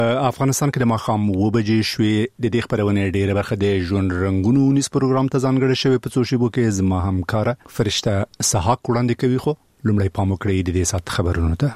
افغانستان کې د ماښام 2 شوي د دې خبرونه ډیره برخه د ژوند رنگونو نیس پروګرام ته ځانګړی شوی په څو شیبو کې زما همکار فرشته سحاق وړاندې کوي خو لومړی پام وکړئ د دې سات خبرونو ته.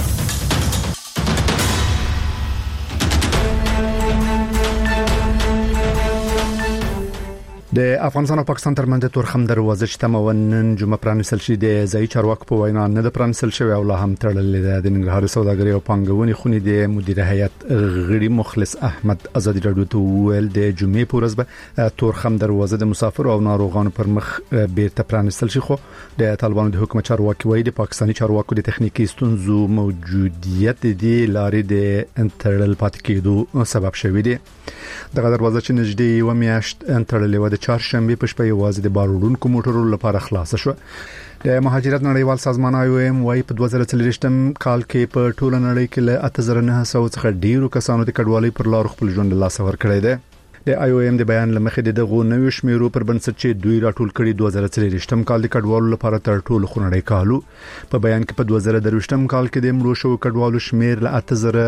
د افغانستان او پاکستان ترمنځ تورخم دروازه چې تمون جمعه پرانیستل شي د ځای چارواکو په وینا نه د پرانیستل شوی او لا هم تړلې ده. د ننګرهار سوداګرۍ او پانګونې خونې د مدیر هیئت غړي مخلص احمد ازادي راډیو ته ویل د جمعې په ورځ به تورخم دروازه د مسافر او ناروغانو پر مخ بیرته پرانیستل شي، خو د طالبانو د حکومت چارواکي وایي د پاکستاني چارواکو د تخنیکی ستونزو موجودیت د لارې د تړل پاتې کېدو سبب شوی دی. دغه دروازه چې نږدې و میاشت تړلې و د چهارشنبه په شپه یوازې د باروړونکو موټرو لپاره خلاص شو. د مهاجرت نړیوال سازمان IOM وايي په 2023 کال کې په ټوله نړۍ کې له 8900 څخه ډیرو کسانو د کډوالۍ پر لار خپل ژوند له لاسه ورکړی دی. د IOM د بیان لمخې دغه نوې شمیرو پر بنسټ چې دوی راټول کړي 2023 کال د کډوالو لپاره تر ټولو خونړی کالو. په بیان کې په 2023 کال کې د مړو شو کډوالو شمیر له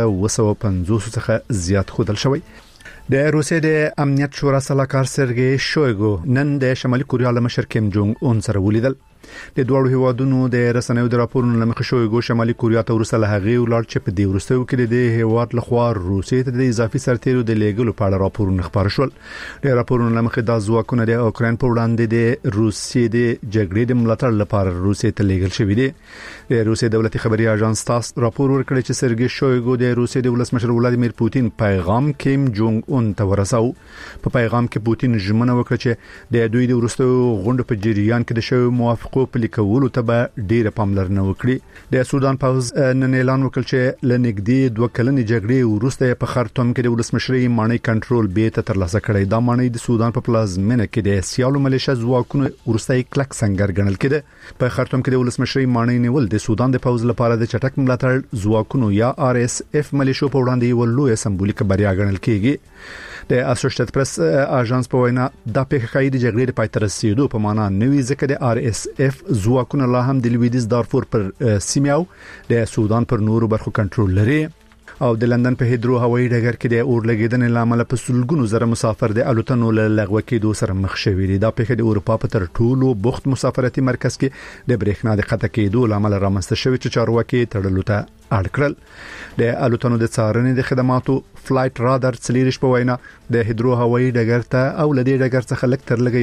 8250 څخه زیات ښودل شوی. د روسیې د امنیت شورا سلاکار سرګي شویګو نن د شمالي کوریا له مشر کیم جونګ اون سره ولیدل. د دوه هیوادونو د رسنیو د راپورونو لمخې شویګو شمالي کوریا ته ورسره هغه ولر چې په دې ورستیو کې د هیواد لخوا روسیې ته د اضافي سرتیرو د لیګلو په اړه راپورونه خبر شول. د راپورونو لمخې د ځواکونو د اوکرين په وړاندې د روسیې د جګړې د ملاتړ لپاره روسیې ته لیګل شوی دی. د روسیې دولتي خبري اژانس تاس راپور ورکړی چې سرګي شویګو د روسیې د ولسمشر ولادیمیر پوتین پیغام کیم جونګ اون ته ورساو. په پیغام کې پوتین ژمنه وکړه چې د دوی د ورستیو غونډه په جریان کې د شوی موافقه په لیکولو ته به ډیره پاملرنه وکړي. د سودان پوز نن اعلان وکړ چې لنګدي 2 کلنې جګړې وروسته په خرطوم کې د ولسمشرۍ مانۍ کنټرول بیرته ترلاسه کړی. دا مانۍ د سودان په پلازمینه کې د سیالو ملیشیا ځواکونو وروسته کلک سنگر ګڼل کېده. په خرطوم کې د ولسمشرۍ مانۍ نیول د سودان د پوز لپاره د چټک ملاتړ ځواکونو یا RSF ملیشو په وړاندې یو لوی سمبولیک بریا ګڼل کېږي. د اسوسییټډ پریس اژانس په وینا د پیښې د جګړې د پای ته رسیدو په معنا نوې ځکه د RSF ځواکونه لا هم د لویدیز دارفور پر سیمه او د سودان پر نورو برخو کنټرول لري. او د لندن په هیدرو هوایي ډګر کې د اور لګیدنې لامل په سلګونو زره مسافر د الوتنو له لغوه کېدو سره مخ شوي دي. دا پیښه د اروپا په تر ټولو بوخت مسافرتي مرکز کې د برېښنا د قطع کېدو لامل رامنځته شوی چې چارواکي تړلو ته اړ کړل. د الوتنو د څارنې د خدماتو فلایټ رادار څلیرش په وینا د هیدرو هوایي ډګر ته او لدې ډګر څخه لږ تر لږه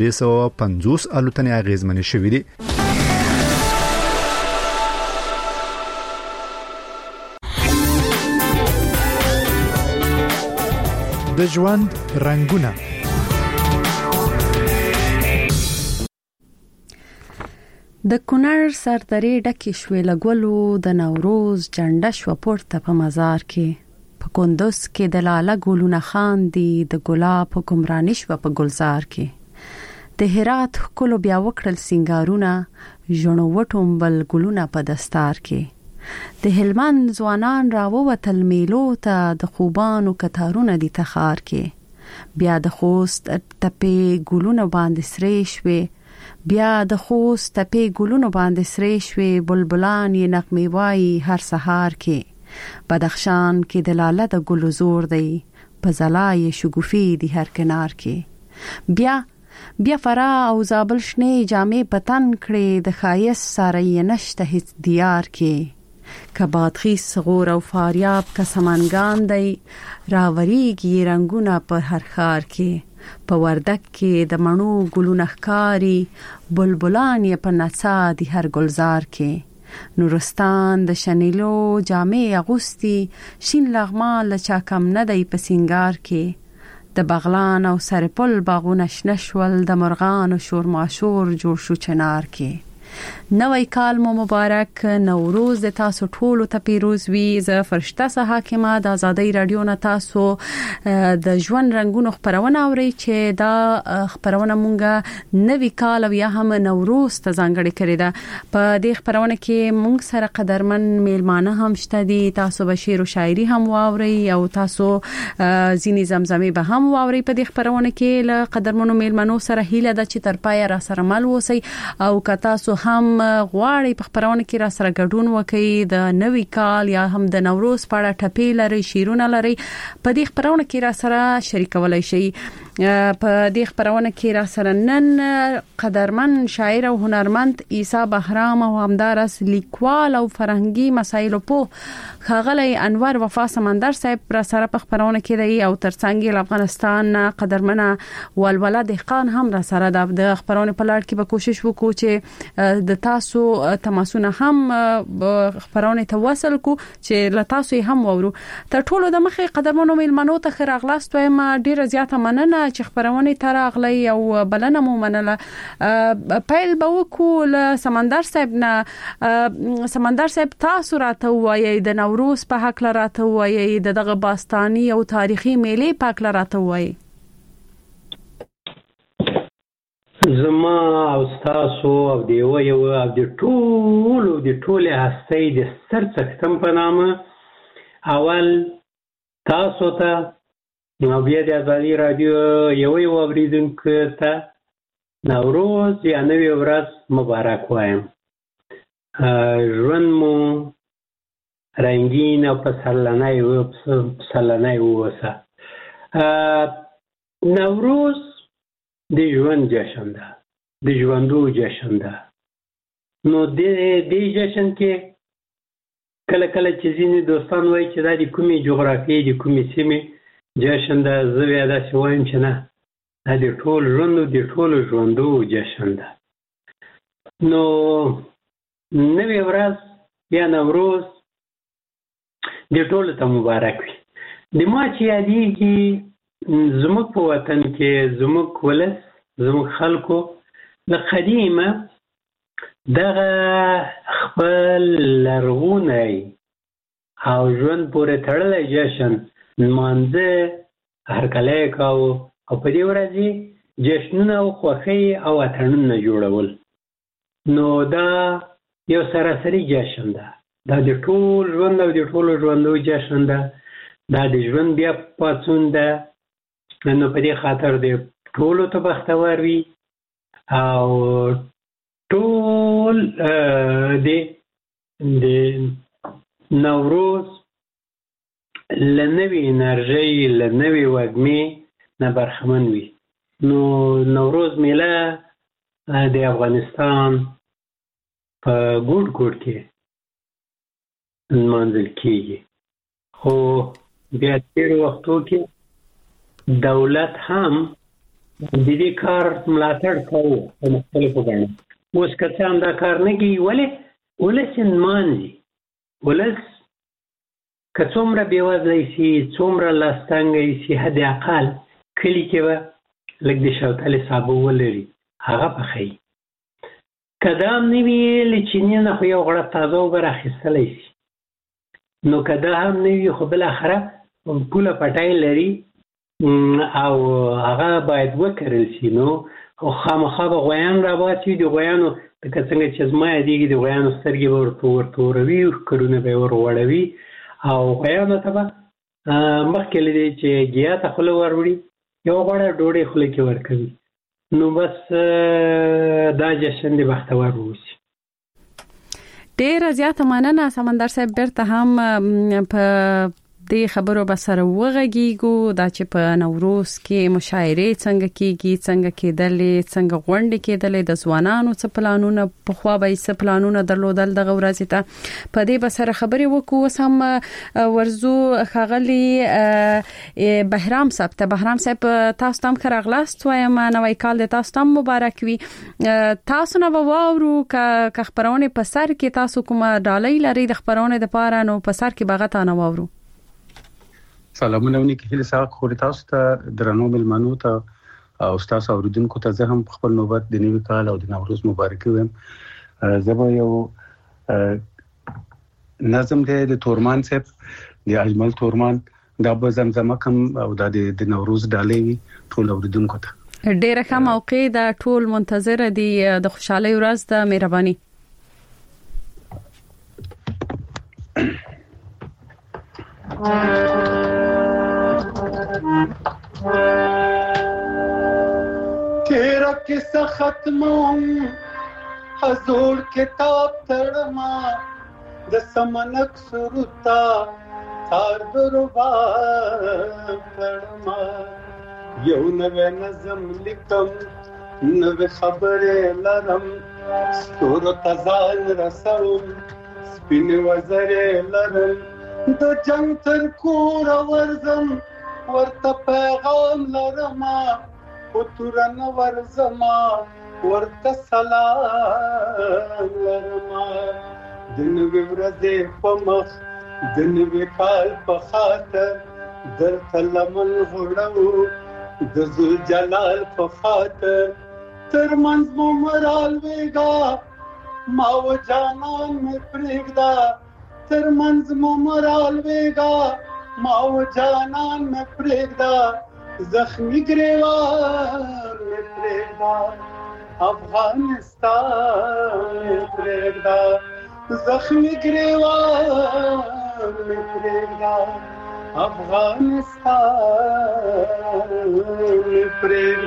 1350 الوتنې اغیزمنې شوې دي. د ژوند رنگونه د کونړ سردرې ډکې شوې لګولو د نوروز جنډه شو پورته په مزار کې. په کندوز کې د لاله ګلونه خاندي، د ګلاب په ګمراني شو په ګلزار کې. د هرات کلو بیا وکړل سنگارونه، ژوڼو وټومبل ګلونه په دستار کې. د هلمند ځوانان راووتل میلو ته، د خوبانو کتارونه دي تخار کې. بیا د خوست تپې ګلونه باندې سرې شوې، بیا د خوست تپې ګلونه باندې سرې شوې، بلبلان یې نغمې وایي هر سهار کې. بدخشان کې د لاله د ګلو زور دی، په زلای شګوفي دی هر کنار کې. بیا فرا او زابل شنه جامې پتن کړې، د خایس ساره یې نشته هیڅ دیار کې. کبادخیز غور او فاریاب کا سمنګان دی، راوریږي رنگونه پر هر خار کې. په وردک کې د مڼو ګلونه ښکاري، بلبلان یې په نڅا دی هر گلزار کې. نورستان د شنیلو جامې اغوستي، شین لغمان لچا کم نه دی په سنگار کې. د بغلان او سرپل باغونه شنه شول، د مرغان او شور ماشور جوړ شو چنار کې. نوی کال مو مبارک، نوروز د تاسو ټولو ته پیروز وي. زه فرشته حاکمه د آزادۍ رادیو نه تاسو د ژوند رنگونو خبرونه اوري چې دا خبرونه مونږه نوی کال او یا هم نوروز ته ځانګړي کړی ده. په دې خبرونه کې مونږ سره قدرمن میلمانه هم شته دي. تاسو به شعر او شاعري هم واوري او تاسو ځینې زمزمې به هم واوري. په دې خبرونه کې له قدرمنو میلمنو سره هیله ده چې تر پای را سره مل وسی او که تاسو هم غواړي په خبرونه کې را سره ګډون وکړي د نوي کال یا هم د نوروز په اړه ټپې لري شیرونه لري په دې خبرونه کې را سره شریکولای شي په دې خبرونه کې را سره نن قدرمن شاعر او هنرمند عیسی بهرام او همدارس لیکوال او فرهنګي مسایلو په خاغلی انور وفا سمندر صاحب را سره په خبرونه کې دی او ترڅنګ افغانستان قدرمنه ولوله دهقان هم را سره د خبرونه په لړ کې به کوشش وکړو چې د تاسو تماسونه هم خبرونه ته وصل کو چې له تاسو هم وورو تر ټولو د مخه قدرمنو میلمنو ته خیر اغلاست وایم ډیره زیاته مننه چې خبرونه تر اغلی او بلنه مو منله پیل به وکول سمندر صاحب نه سمندر صاحب تاسو راته وایي د نوروز په حق راته وایي دغه باستانی او تاریخي میلې په حق راته وایي زما او تاسو او دی یو او د ټول هستۍ د سرڅختم په نامه اول تاسو ته نو بیا د ازادي رادیو یو اوریدونکو ته نوروز یا نوی ورځ مبارک وایم ژوند مو رنگین او پسرلنی ووسه نوروز د ژوند جشن ده د ژوندو جشن ده نو د جشن کې کله کله چې ځینې دوستان وایي چې دا د کومې جغرافیې د کومې سیمې جشن ده زه بیا داسې وایم چې نه دا د ټول ژوندو د ټولو ژوندو جشن ده نو نوی ورځ یا نوروز د ټولو ته مبارک وي د ما چې یادېږي زموږ په وطن کې زموږ ولس زموږ خلکو د قدیمه دغه خپل لرغونی او ژوند پورې تړلی جشن نمانځه هرکلی کاوه او په دې ورځې جشنونه او خوښۍ او اتڼونه جوړول نو دا یو سراسري جشن ده دا د ټول ژوند او د ټولو ژوندو جشن ده دا د ژوند بیا پاڅون ده نو په دې خاطر د ټولو ته بختور وي او ټول د نوروز لنوی انرژی لنوی وږمې نه برخمن وي نو نوروز میله د افغانستان په ګوټ ګوټ کې نمانځل کیږي خو بیا تېرو وختو کې دولت هم د دې کار ملاتړ کوي په مختلفو بڼو اوس که څه هم دا کار نه کوي ولې ولس یې نمانځي ولس که څومره بېوزلی سي څومره لاستنګی سي حد اقل کلي کې به لږ د شوتلې صابه ولري هغه پخوي که دا هم نه وي له چیني نه خو یو غړپ تازه اوبه راخیستلی سي نو که دا هم نه وي خو بالاخره پوله پټی لري او هغه باید وکرل سي نو خامخا به غویان راباسي د غویانو لکه څنګه چې زما یادېږي د غویانو سترګې به ورته ورتوروي ښکرونه به یې ورغوړوي او غویانو ته به مخکې له دې چې ګیا ته خوله وروړي یو غوړه ډوډۍ خوله کې ورکوي نو بس دا جشن د بختور ووسي ډېره زیاته مننه سمندر صاحب بیرته هم په دې خبرو به سره وغږیږو دا چې په نوروز کې مشاعرې څنګه کیږي څنګه کېدلې څنګه غونډې کېدلې د ځوانانو څه پلانونه پخوا به څه پلانونه درلودل دغه ورځې ته په دې به سره خبرې وکړو اوس هم ورزو ښاغلي بهرام صاحب ته بهرام صاحب تاسو ته هم ښه راغلاست وایم نوی کال د تاسو ته هم مبارک وي تاسو نه به واورو که خپرونې په سر کې تاسو کومه ډالۍ لرئ د خپرونې دپاره نو په سر کې به هغه ته نه واورو سلامونه ونیکي هله ساق خو تاسو ته درنو ملمنو ته او تاسو اوریدونکو ته زه هم خپل نوبت د نوي کال او د نوروز مبارک وایم زه یو نظم د تورمان صاحب د اجمل تورمان دا به زمزمه کم او د نوروز ډالۍ ټول اوریدونکو ته ډیره ښه موقع د ټول منتظر دي د خوشحالي ورځ د مهرباني तेरा किस्सा खत्म حضور کتاب تړما د سمنک سروتا تار دربا تړما یو نوې نظم لیکم نوې خبره لرم ستور تزان رسوم سپین وزره لرم د جنگ تر کور ورزم ورته پیغام لرما پتورن ورزما ورته سلام لرما دنوې ورځې په مخ دنوې کال په خاطر درته لمن غړو د ذل جلال په خاطر تر منځ مو مرال وېګا ما و جانان مې پرېږدا تر منځ مو مرال وېګا ما و جانان مې پرېږدا زخمی گریوان مې پرېږدا افغانستان مې پرېږدا زخمی گریوان مې پرېږدا افغانستان مې پرېږدا.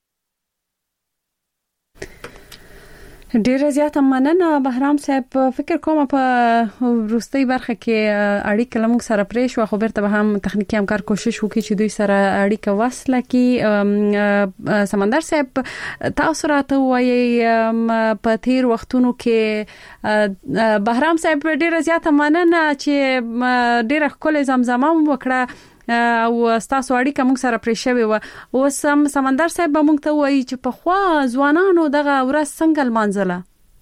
ډیر زیات مننه بهرام صاحب. فکر کوم په وروستۍ برخه کې اړیکه لمغ سره پرې شو خو برته به هم تخنیکی همکار کوشش وکړي چې دوی سره اړیکه وصله کی. سمندر صاحب تاسو راته وایي په تیر وختونو کې بهرام صاحب ډیر زیات مننه چې ډیر خپل زمزمه وکړه او تاسو اړیکه موږ سره پرې شوی و. اوس سمندر صاحب موږ ته وایي چې په خوا ځوانانو دغه ورځ څنګه لمانځله؟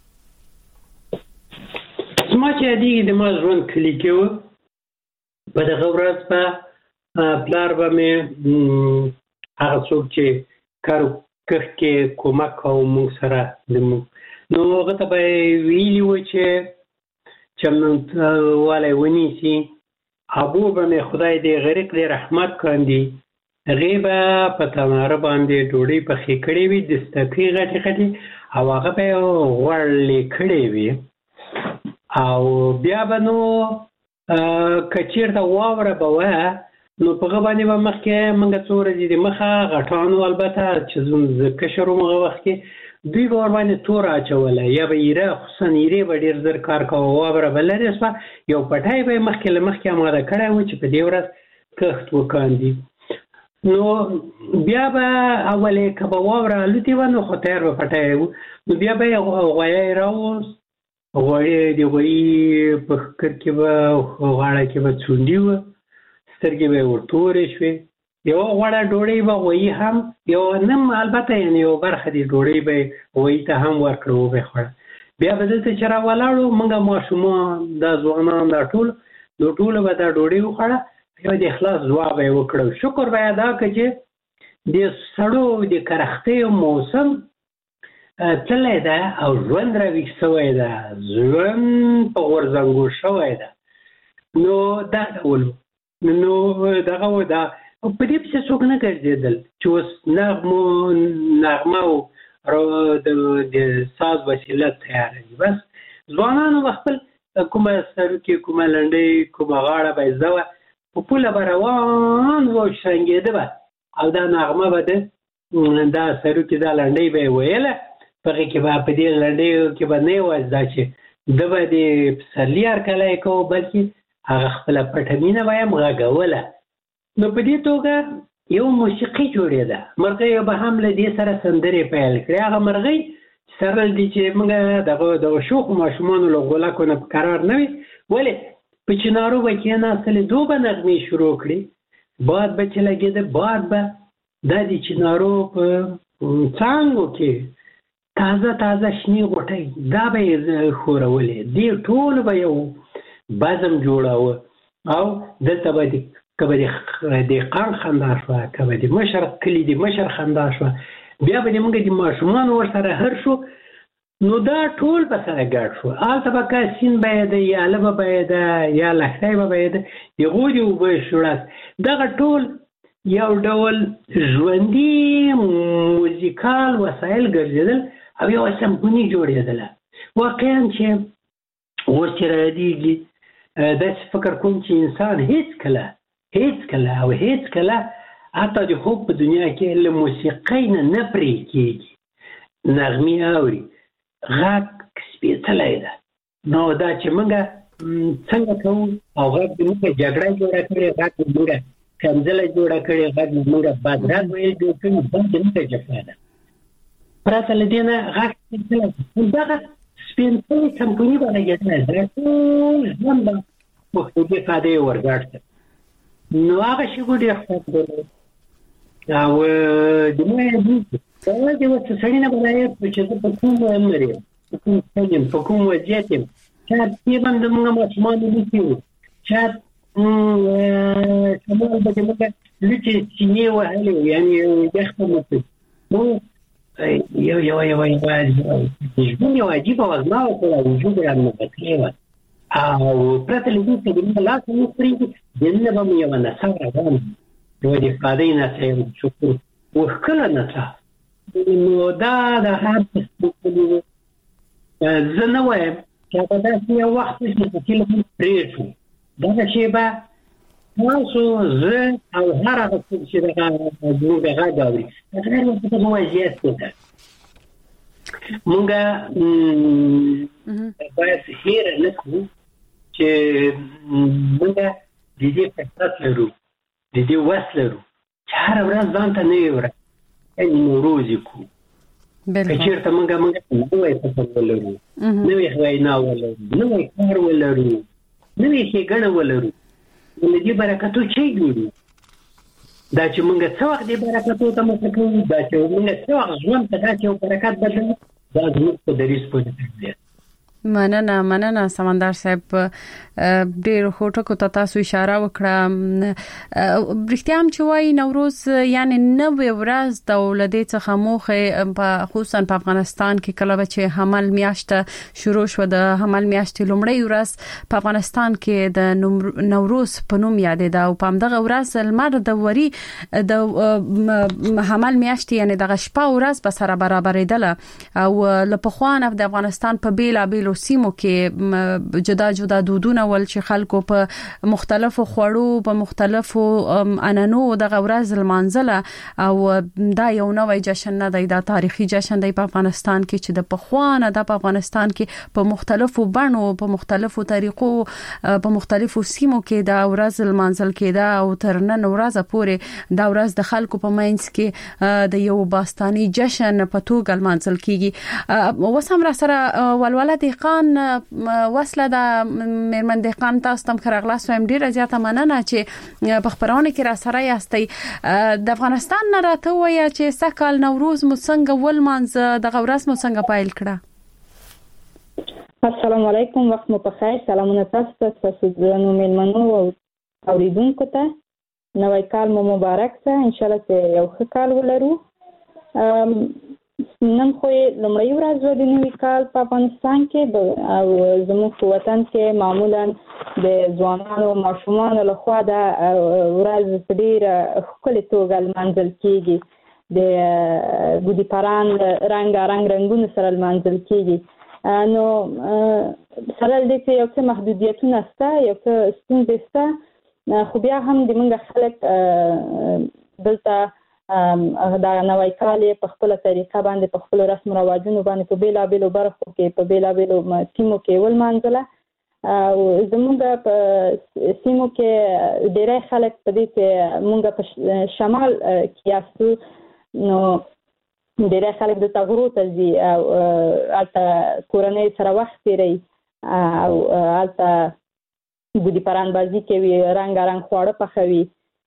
ما چې د ما ژوند کلی کې و په دغه ورځ په پلار به مې هغه څوک چې کار کښ کې کومک او موږ سره نو هغه ته به ویلي و چې چمنوالی ونیسي. ابو به مې خدای دې غریق دې رحمت کاندي هغې به په تناره باندې ډوډۍ پخې کړې وي دستکۍ غټې غټې او هغه به یې غوړلې کړې وي او بیا به نو که چېرته واوره به وه نو په هغه باندې به مخکې موږ څو ورځې د مخه غټانو البته چې زه کشر وم هغه وخت کې دوی به ورباندې توره اچوله یا به ایره خصوصا ایرې به ډېر زر کار کوه واوره به لرې شوه یو پټی به یې مخکې له مخکې اماده کړی و چې په دې ورځ کښت وکاندي. نو بیا به اول یې که به واوره الوتې وه نو خو تیار به پټی و نو بیا به یې غویی راوست غوړې د غویي په ښکر کې به غاړه کې به څونډي وه سترګې به یې ورتورې شوې یو غوړه ډوډۍ به غویي هم یو نم البته یعنې یو برخه د ډوډۍ به یې غویي ته هم ورکړه وبه یې خوړه. بیا به دلته چې راولاړو موږ ماشومان دا ځوانان دا ټول نو ټوله به دا ډوډۍ وخوړه یو د اخلاص دعا به یې وکړه شکر به یې ادا کړه چې د سړو د کرختیو موسم تللی ده او ژوند راویښ شوی ده ژوند په غورځنګو شوی ده نو دا ډول نو دغه و دا په دې پسې څوک نه ګرځېدل چې اوس نغمه او د ساز وسیله تیاره دي بس ځوانانو به خپل کومه سروکې کومه لنډۍ کومه غاړه به یې زده وه په پوله به روان و شرنګېده به او دا نغمه به دا سروکې دا لنډۍ به یې ویله په هغې کې به په دې لنډیو کې به نه یوازې دا چې ده به د پسرلي هرکلی کوو بلکې هغه خپله پټه مینه به یې هم غږوله. نو په دې توګه یو موسیقي جوړېده مرغۍ به هم له دې سره سندرې پیل کړې هغه مرغۍ سره دي چې موږ دغه شوخو ماشومانو له غولکو نه په قرار نه وي ولې په چنارو به کېناستلې دو به نغمې شروع کړې باد به چې لګېده باد به دا د چنارو په څانګو کې تازه تازه شنې غوټۍ دا به یې ښورولې دې ټولو به یو بزم جوړاوه او دلته به که به د دهقان خندا شوه که به د مشر کلي د مشر خندا شوه بیا به موږ د ماشومانو ورسره هر شو نو دا ټول به سره ګډ شو هلته به که سیند به یې ده یا لبه به یې ده یا لښتی به یې ده د هغو د اوبه شوړاست دغه ټول یو ډول ژوندي موزیکال وسایل ګرځېدل او یوه سمفوني جوړېدله واقعا چې اوس چې رایادېږي داسې فکر کوم چې انسان هیڅ کله حتی د خوب په دنیا کې له موسیقۍ نه پرې کېږي نغمې اوري غږ سپېڅلی ده. نو دا چې موږ څنګه کوو او غږ د موږ جګړه جوړه کړې، غږ د موږ کنځله جوړه کړې، غږ د موږ بدرګ ویل جوړ کړي، دا د موږ جفا ده. پرته له دې نه غږ سپېڅلی ده. دغه سپېڅلی کمپني به لګېدلی ده، ټول ژوند به مختلفې فایدې ورګډ کړي. نو هغه شی ډېر خوند درلود او د موږ یوازې ورته سړي نه بلایت چې زه په کوم امر یم، په کوم څه یم، په کوم وضعیت یم. شاید یې هم د موږ ماشومانو لیکي وو، شاید شمال به د موږ لوټې سینې وهلې وو، یعنې یخ به مو کړي. نو یو ژوند یو عجیبه وږمه وکړه، وجود یې رانغښتلی وه او پرته له دې چې د موږ لاس نه وخورېږي، دننه به مو یوه نڅا روانه یوه د ښادۍ نڅا، یو د شکر وښکله نڅا. نو دا د هر څه سپېڅلي وو. زه نه وایم چې هغه داسې یو وخت و چې په تلیفون پرېږدو. دغه شی به تاسو، زه او هر هغه څوک چې زموږ غږ اوري، هغه ورته په وضعیت کې ده. موږ باید هېره نه کړو چې موږ د دې فرصت لرو، د دې وس لرو چې هره ورځ ځان ته نوې ورځ یعنې نوروز یې کړو. که چېرته موږ نوی فصل ولرو، نوې وینا ولرو، نوی کار ولرو، نوې ښېګڼه ولرو، نو له دې برکتو چې جوړو. دا چې موږ څه وخت دې برکتو ته مخه کوو، دا چې موږ څه وخت ژوند ته داسې یو برکت بدلوو، دا زموږ په دریځ پورې تړلی دی. مننه سمندر صاحب، ډېر ټکو ته تاسو اشاره وکړه. رښتیا هم چې وایي نوروز یعنی نوې ورځ د ولادت څخه موخه په خصوصا په افغانستان کې کله چې حمل میاشت شروع شو، د حمل میاشت لومړی ورځ په افغانستان کې د نوروز په نوم یادېده او په همدغه ورځ لمر د وری د حمل میاشت یعنی دغه شپه ورځ به سره برابرېدل او له پخوانه د افغانستان په بیلابیلو سیمو کې جدا جدا دودونه ول چې خلکو په مختلفو خوړو په مختلفو انانو دغه ورځ لمانځله او دا یو نوې جشن نه دی، دا تاریخي جشن دی په افغانستان کې چې د پخوانه د افغانستان کې په مختلفو بڼو په مختلفو طریقو په مختلفو سیمو کې دا ورځ لمانځل کېده او تر نن ورځې پورې دا ورځ د خلکو په منځ کې د یو باستاني جشن په توګه لمانځل کیږي. وسم را سره ولوله دهقان وصله د میرمن دهقان تاسو تم خرغلاس ويم ډیره زیاته مننه چې په خبرونه کې را سره یاستئ. د افغانستان نه راته وایي چې سکهال نوروز مو څنګه ولمانځ، دغه ورځ مو څنګه پیل کړه؟ السلام علیکم، وخت مو په خیر. سلامونه تاسو ته نو میلمنو او اوریدونکو ته. نوی کال مو مبارک شه، ان شاء الله چې یو ښه کال ولرو. نن خو لومړی ورځ د نوي کال په افغانستان کې او زموږ په وطن کې معمولا د ځوانانو ماشومانو لخوا د ورځ په ډېره ښکلې توګه لمانځل کېږي. د ګودي پران رنګونو سره لمانځل کېږي. نو سره دې چې یو څه محدودیتونه شته، یو څه ستونزې شته، خو بیا هم د موږ خلک دلته دا نوی کال په خپل طریقه باندې په خپل رسم او رواجونو باندې په بیلابیلو برخو کې په بیلابیلو سیمو کې ولمانځله. او زموږ په سیمو کې ډېری خلک په دې چې موږ په شمال کې یاستو، نو ډېری خلک دلته غرو ته ځي او هلته کورنۍ سره وخت تېروي او هلته ګودي پران بازي کوي، رنګارنګ خواړه پخوي.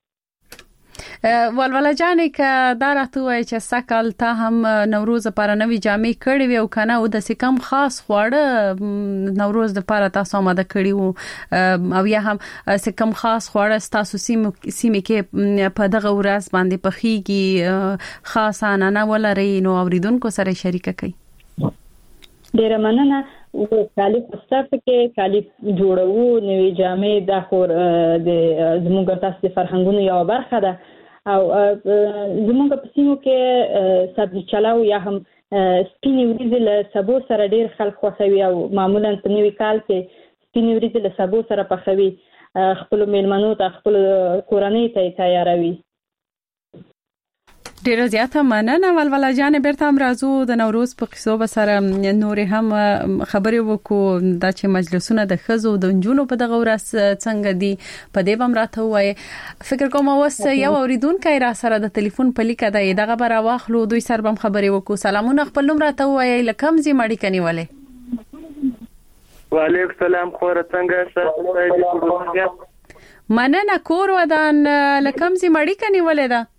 ولوله جانې که دا راته وایي چې سکهال تا هم نوروز لپاره نوې جامې کړې وي او کنه او داسې کم خاص خواړه نوروز لپاره تاسو آماده کړي وو او یا هم څه کم خاص خواړه تاسو سیمې کې په دغه ورځ باندې پخېږي خاص انانه ولري، نو اوریدونکو سره شریکه کړئ. ډېره مننه. کالي خسته کې کالي جوړو، نوې جامې د خور د زموږ تاسو د فرهنګونو یو برخه ده او زموږ په سیمو کې سبزي چلاو یا هم سپینې وریځې له سبو سره ډېر خلک خوښوي او معمولا په نوي کال کې سپینې وریځې له سبو سره پخوي، خپل میلمنو ته خپل کورنۍ ته تیاروي. ډیره زیاته مننه ولولا جان بیرته هم راځو د نوروز په قصو به سره نور هم خبرې وکړو د چې مجلسونه د خزو د نجونو په دغه ورځ څنګه دي په دې بم راته وای فکر کوم اوس یو اوریدونکو را سره د ټلیفون په لیکه دی دغه بر واخلو دوی سره بم خبرې وکړو سلامونه خپل نوم راته وای لکم زی مړی کني ولې وعلیکم السلام خور څنګه مننه کور ودان لکم زی مړی کني ولې دا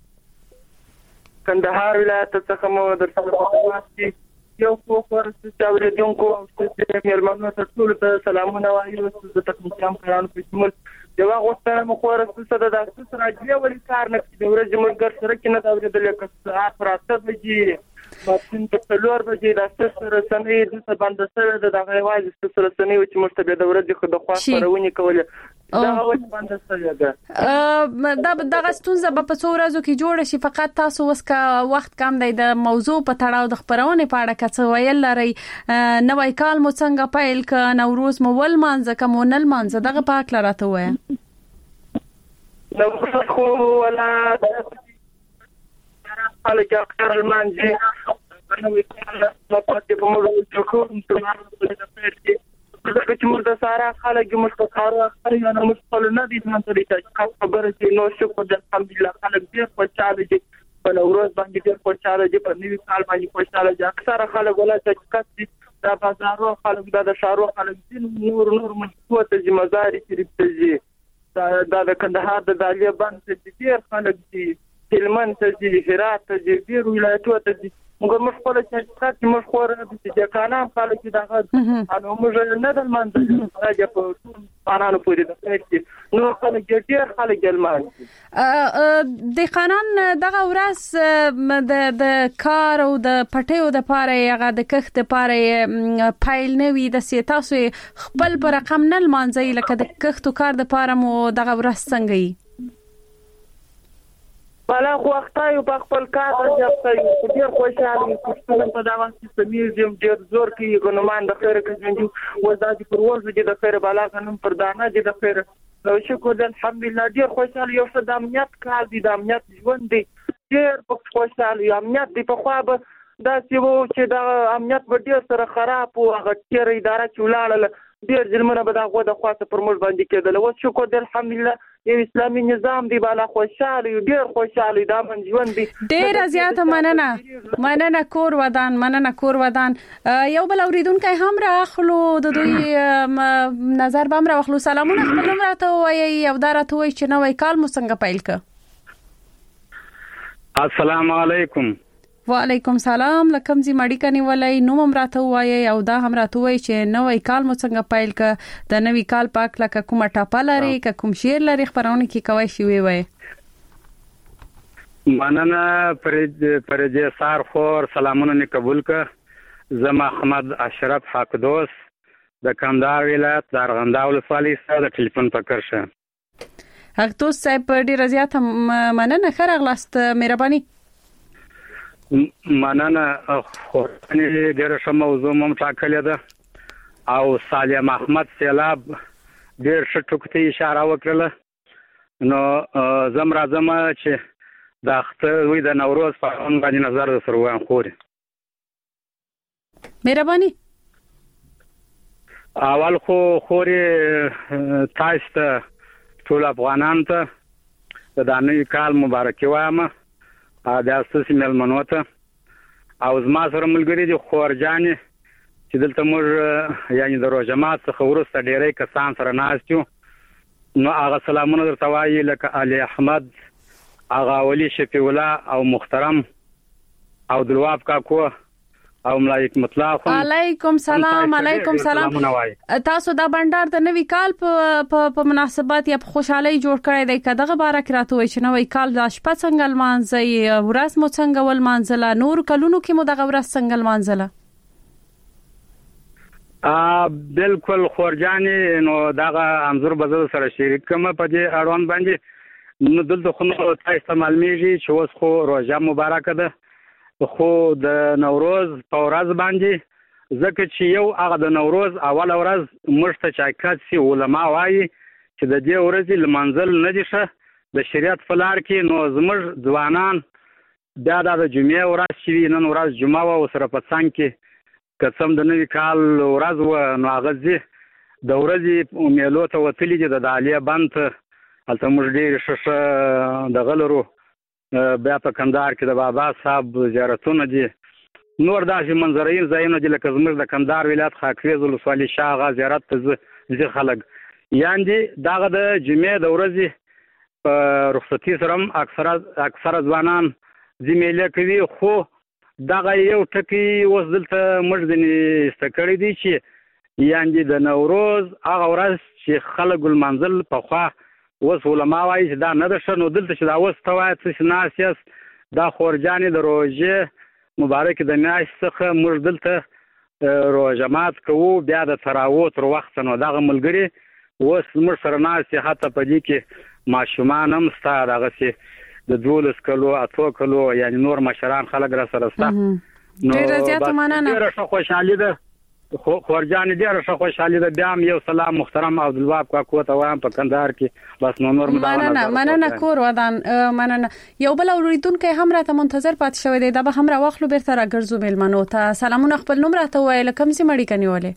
کندهار ولایت څخه مو درته یو خبر چې اوریدونکو چې مېرمنو ته ټول ته سلامونه وايو د تکنیکام کارانو په شمول یو غوښتنه مو خور څه د تاسو راځي ولې کار نه کوي ورځ موږ سره کې نه دا ورېدل که پراته بږي ماشين په څلور بجې د سره سنې د باندې سره د دغه واځي سره سنې چې مشتبه د ورځې خو د خوا سرهونی کوله دا وخت باندې سره ده دغه ستونزه په څو ورځو کې جوړ شي فقط تاسو وسکه وخت کم دی د موضوع په تړاو د خبرونه په اړه څه ویل لري نوې کال مو څنګه پیل ک نوروز مو ول مانځه کوم نل مانځه دغه پاک لراته وای نو خو ولا خلک اکثر المانځي نو په پاتې په موږ چې کوم څه چې موږ د سارا خلک موږ په کارو اخر یو نه مشکل نه دي څنګه چې خبره چې نو شکر د الحمدلله خلک ډیر خوشاله دي په نوروز باندې ډیر خوشاله دي په نوي کال باندې خوشاله دي اکثر خلک ولا چې کسي د بازارو خلک د شهرو خلک نور مشکوت چې مزاري شریف ته دي دا د کندهار د دالیه باندې ډیر خلک دي هلمند ته دي هرات ته دي ډیر ولایتونو ته دي موږ خپل چې موږ خور د کانام خلک دغه انو موږ نه د منځ راځي په قانون پورې د نو خلک ډیر خلک ګلمان د قانون دغه ورځ د کار او د پټیو د پاره هغه د کښت پاره فایل نه وي د سیتاسو خپل پر رقم نه مانځي لکه د کښت کار د پاره مو دغه ورځ څنګه وي بالا خو وختایو په خپل کار راځي ډیر خوشاله یم په دا وخت کې سمېږم ډیر زور کې ګنمان د خیر کې ژوند وزادي پر ورځ د خیر بالا غنم پر دانه د خیر نو شکر الحمدلله ډیر خوشاله یو څه د امنیت کار دي د امنیت ژوند دی ډیر خوشاله یم امنیت دی په خو به دا چې د امنیت په ډیر سره خراب او هغه تیر اداره چولاړل ډیر ظلمونه به دا غو د خاصه پر موږ باندې کېدل او شکر الحمدلله یو اسلامي نظام دی بالا خوشاله ډیر خوشاله دا من ژوند دی ډیر زیاته مننه کور ودان یو بل اوریدونکو هم راخلو د دوی نظر به هم راخلو سلامونه خپل راته وایي یو دراته وایي چې نوې کال مو څنګه پیل ک السلام علیکم وعلیکم سلام لکم زی مړی کني ولای نو ممراته وایي او دا هم راته وایي چې نوې کال مو څنګه پیل ک د نوې کال پاک لکه کومه ټاپه لري ک کوم شیر لري خبرونه کې کوي شي وي مننه پرجه سار خور سلامونه نه قبول ک زما احمد اشرف حقدوس د کندهار ولایت د ارغنداو ولسوالۍ سره د ټلیفون پکړ شه حقدوس صاحب ډیر زیات مننه خرغلاست مهرباني مننه خو ډېر ښه موضوع مم ټاکلې ده او سالم احمد سیلاب ډېر ښه ټکو ته اشاره وکړه نو زم راځم چې د اختر وي د نوروز په اړه باندې نظر سره وایم خوري مهرباني اول خو خوري تاسو ته ټول افغانان ته د نوي کال مبارک وایم د اساسي ملمنو ته او زما سره ملګری دي خورجانې چې دلته موږ یعنی د روزمات څخه ورسته ډېرې کسان سره ناستو نو هغه سلامونه درته وایي لکه علي احمد هغه ولي شفیع الله او محترم او دلواب کاکو او ملائک مطلق علیکم سلام تاسو دا بندر د نوی کال په مناسبت یا خوشحالي جوړ کړی دی کداغه بارک راته وای چې نوی کال د شپه څنګه لمانځي ورځ مو څنګه ول مانځله نور کلونو کې مو دغه ورځ څنګه لمانځله بالکل خورجانې نو دغه انظر بزر سره شریک کوم په دې اړوند باندې نو دلته خو تاسو معلومیږي چې اوس خو روزه مبارک ده خو د نوروز په ورځ باندې ځکه چې یو هغه د نوروز اول ورځ مرشته چاکات سي علما وایي چې د دې ورځې لمانځل نه دي شه د شریعت فلار کې نو زمر ځوانان بیا د جمعې ورځ چې نن ورځ جمعه و سره په څنګ کې قسم د نوي کال ورځ و نو هغه د ورځې میلو ته وتلي دي د عالیه بند هلته موږ ډېر ښه دغه لرو بیا په کندهار کې د بابا صاحب زیارتونه دي نور داسې منظرین ځایونه دي لکه زموږ د کندهار ولایت خاکریز ولسوالي شاه آغا زیارت ته ځي خلک یعنې دغه د جمعې د ورځې په رخصتي سره هم اکثره ځوانان ځي میلې کوي خو دغه یو ټکي اوس دلته موږ ځینې ایسته کړی دی چې یعنې د نوروز هغه ورځ چې خلک لمانځل پخوا اوس علما وایي چې دا نه ده ښه نو دلته چې دا اوس ته وایه څه چې ناست یاست دا خورجانې د روژې مبارکې د میاشتې څخه موږ دلته روژه مات کوو بیا د تراویح تر وخته نو دغه ملګري اوس موږ سره ناست یې حتی په دې کې ماشومان هم شته دغسې د 12 کلو 8 کلو یعنی نور مشران خلک را سره شته نو ډېره زیاته مننه ډېره ښه خوشحالي ده خورجانې ډېره ښه خوشحالي ده بیا هم یو سلام محترم عبدالوهاب کاکو ته وایم په کندهار کې بس نو نور مننه کور ودان مننه یو بل اوریدونکی هم راته منتظر پاتې شوی دی دا به هم راواخلو بیرته راګرځو میلمنو ته سلامونه خپل نوم راته ووایه کوم سیمه اړیکه نیولې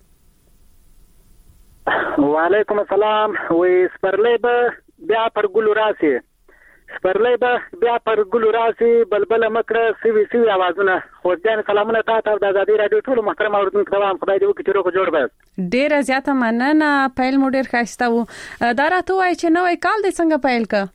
وعلیکم السلام وې سپرلی به بیا پر ګلو راسي سپرلی به بیا پر ګلو راسي بلبل مکړه سوي اوازونه خورجان سلامونه تاسو د آزادۍ رادیو ټول محترم اوریدونکو ته وایم خدای دې وکړي چې روغ جوړ به ډېره زیاته مننه پیل مو ډېر ښایسته و دا راته وایي چې نوی کال دې څنګه پیل کړ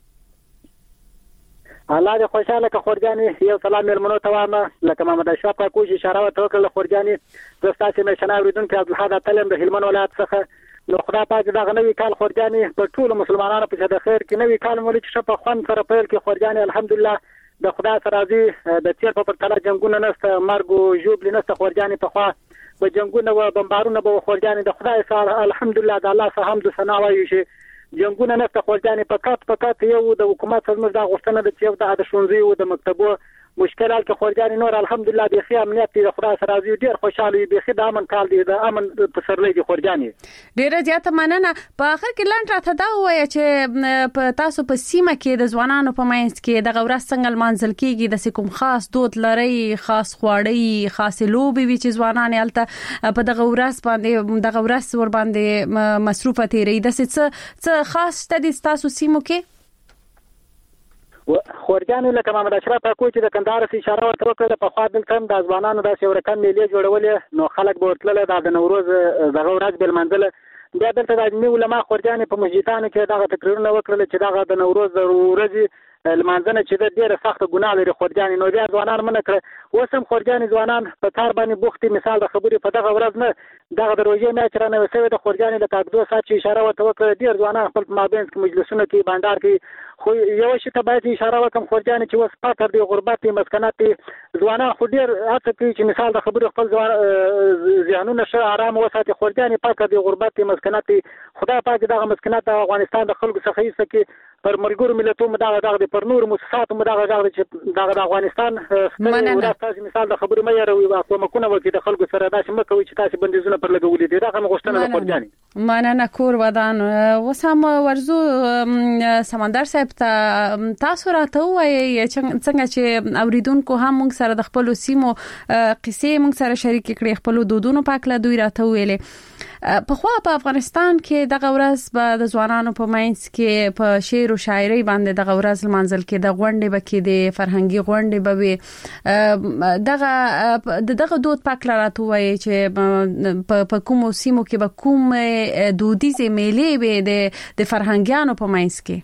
الله دې خوشاله که خورجانې یو سلام میلمنو ته وایم لکه محمد اشرف کاکو چې اشاره ورته وکړله خورجانې زه ستاسې میشنه اوریدونکی عبدالحاد اتل یم د هلمند ولایت څخه نو خدای پاک دغه نوی کال خورجانې په ټولو مسلمانانو په د خیر کې نوی کال مولي چې په خوند سره پیل کې خورجانې الحمدلله د خدای سره راضي د تیر په پرتله جنگونه نشته مرګ او ژوبلې نشته خورجانې په خوا به جنگونه و بمبارونه به خورجانې د خدای سره الحمدلله د الله څخه حمد و ثنا وایو چې جنگونه نشته خورجانې فقط یو د حکومت سره موږ دا غوښتنه ده چې یو د ښوونځي او د مکتبو مشکلات کې خورجانې نور الحمدلله بيخي امنیت دی د خدای سره راضي ډیر خوشاله بيخي د امن کال دی د امن پسرلې دی خورجانې ډیره زیاته مننه په اخر کې لاند راته دا وایي چې په تاسو په سیمه کې د ځوانانو په منځ کې د غورس څنګه منځل کېږي د کوم خاص دود لري خاص خواړی خاص لوبي وی چې ځوانان الته په د غورس باندې د غورس ور باندې مصروفه تیری د څه خاص تدې تاسو سیمو کې خورجانې لکه محمد اشرف کاکو چې د کندهار څخه اشاره ورته وکړه په خوا دلته هم د ځوانانو داسې یو رقم میلې جوړولې نو خلک به ورتلل د نوروز دغه ورځ به لمانځله بیا دلته د علمي علما خورجانې په مسجدانو کې دغه تقریرونه وکړل چې دغه د نوروز د ورځې لمانځنه چې د ډیره سخت ګناه لري خورجانې نو بیا ځوانان منع کړ اوس هم خورجانې ځوانان په کار باندې بوختي مثال د خبرې په دغه ورځ نه دغه د روژې میاشت رانه وسوي د خورجانې د کاکدو سات چې اشاره ورته وکړه ډیر ځوانان خپل مابینځ کې مجلسونه کې بانډار کې خو یو شی ته باید اشاره وکم خورجانې چې اوس فقر دی غربت دی مسکنات دی ځوانان خو ډیر هڅه کوي چې مثال د خبرې خپل ذهنونه ښه آرام وساتي خورجانې فقر دی غربت دی مسکنات دی خدای پاک دغه مسکنات د افغانستان د خلکو څخه هیڅ کې پر ملګرو ملتونو دغه پر نور مؤسساتو دغه چې دغه د افغانستان ستاسو مثال د خبرې مې راوي او کومه وکړي د خلکو سره داسې مکوي چې تاسو بندیزونه پر لګولې دي دغه غوښتنه د خورجانې مننه کور ودان وسم ورزو سمندر صاحب تاسو راته وایي څنګه چې اوریدونکو هم موږ سره د خپل سیمو قصې موږ سره شریک کړي خپل دودونو پاکله دوی راته ویلې په خو په افغانستان کې د غورس به د ځوانانو په مینس کې په شعر او شاعري باندې د غورس منځل کې د غونډې بکې د فرهنګي غونډې به دغه دود پاکله راته وایي چې په کوم سیمو کې به کوم دودیزه میلې به د فرهنګیانو په مینس کې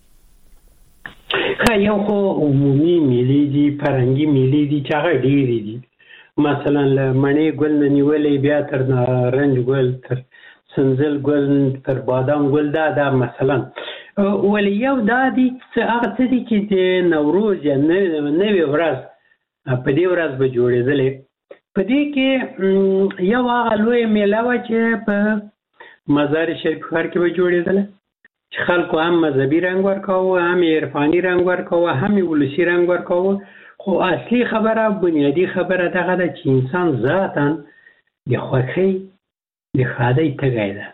یو خو عمومي میلې دي فرهنګي میلې دي چې هغه ډېرې دي مثلا مڼې ګل نه نیولې بیا تر نارنج ګل تر سنځل ګل تر بادام ګل دا مثلا ولې یو دا دي چې هغه څه دي چې د نوروز یا نوې ورځ په دې ورځ به جوړېدلې په دې کې یو هغه لوی میله وه چې په مزار شریف ښار کې به جوړېدله چې خلکو هم مذهبي رنګ ورکاوه هم عرفاني رنګ ورکاوه هم ولسي رنګ ورکاوه خو اصلي خبره بنیادی خبره دغه ده چې انسان ذاتاً د خوښۍ د ښادۍ تږی ده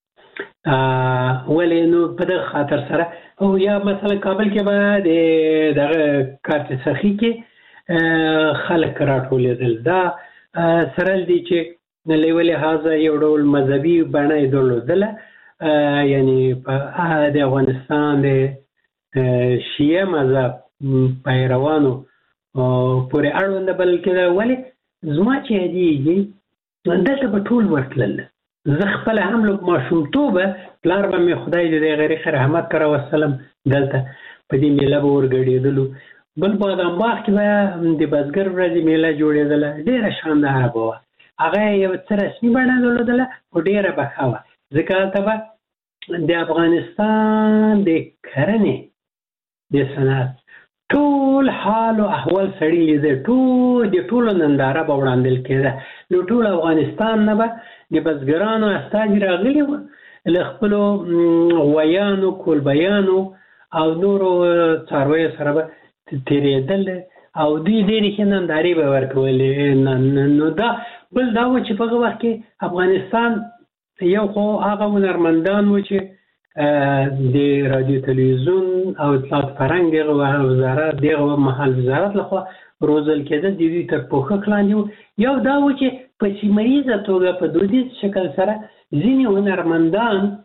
ولې نو په دغه خاطر سره او یا مثلا کابل کې به د دغه کارت سخي کې خلک راټولېدل. دا سره دي چې له یو لحاظه یو ډول مذهبي بڼه یې درلودله، یعنی په د افغانستان د شیعه مذهب پیروانو پورې اړوند بلل کېده. ولې زما چې یادېږي دلته به ټول ورتلل. زه خپله هم له ماشومتوبه پلار به مې خدای دې د غریق رحمت کړه وسلم دلته په دې میله به ورګډېدلو. بل بادام باغ کې به د بزګر ورځې میله جوړېدله، ډېره شانداره به وه. هغه یو څه رسمي بڼه درلودله خو ډېره به ښه وه، ځکه هلته به د افغانستان د کرنې د صنعت ټول حال او احوال سړي لیده، د ټولو ننداره به وړاندل کېده. نو ټول افغانستان نه به د بزګرانو استازي راغلي وو، له خپلو غویانو، کولبیانو او نورو څارویو سره به تېرېدل او دوی ډېرې ښې نندارې به ورکولې. نو دا بل دا و چې په هغه وخت کې افغانستان یو خو هغه هنرمندان و چې د رادیو تلویزیون او اطلاعات فرهنګ دغه وزارت دغه مهال وزارت لخوا روزل کېده، د دوی تر پوښښ لاندې و. یو دا و چې په سیمه ییزه توګه په دودیز شکل سره ځینې هنرمندان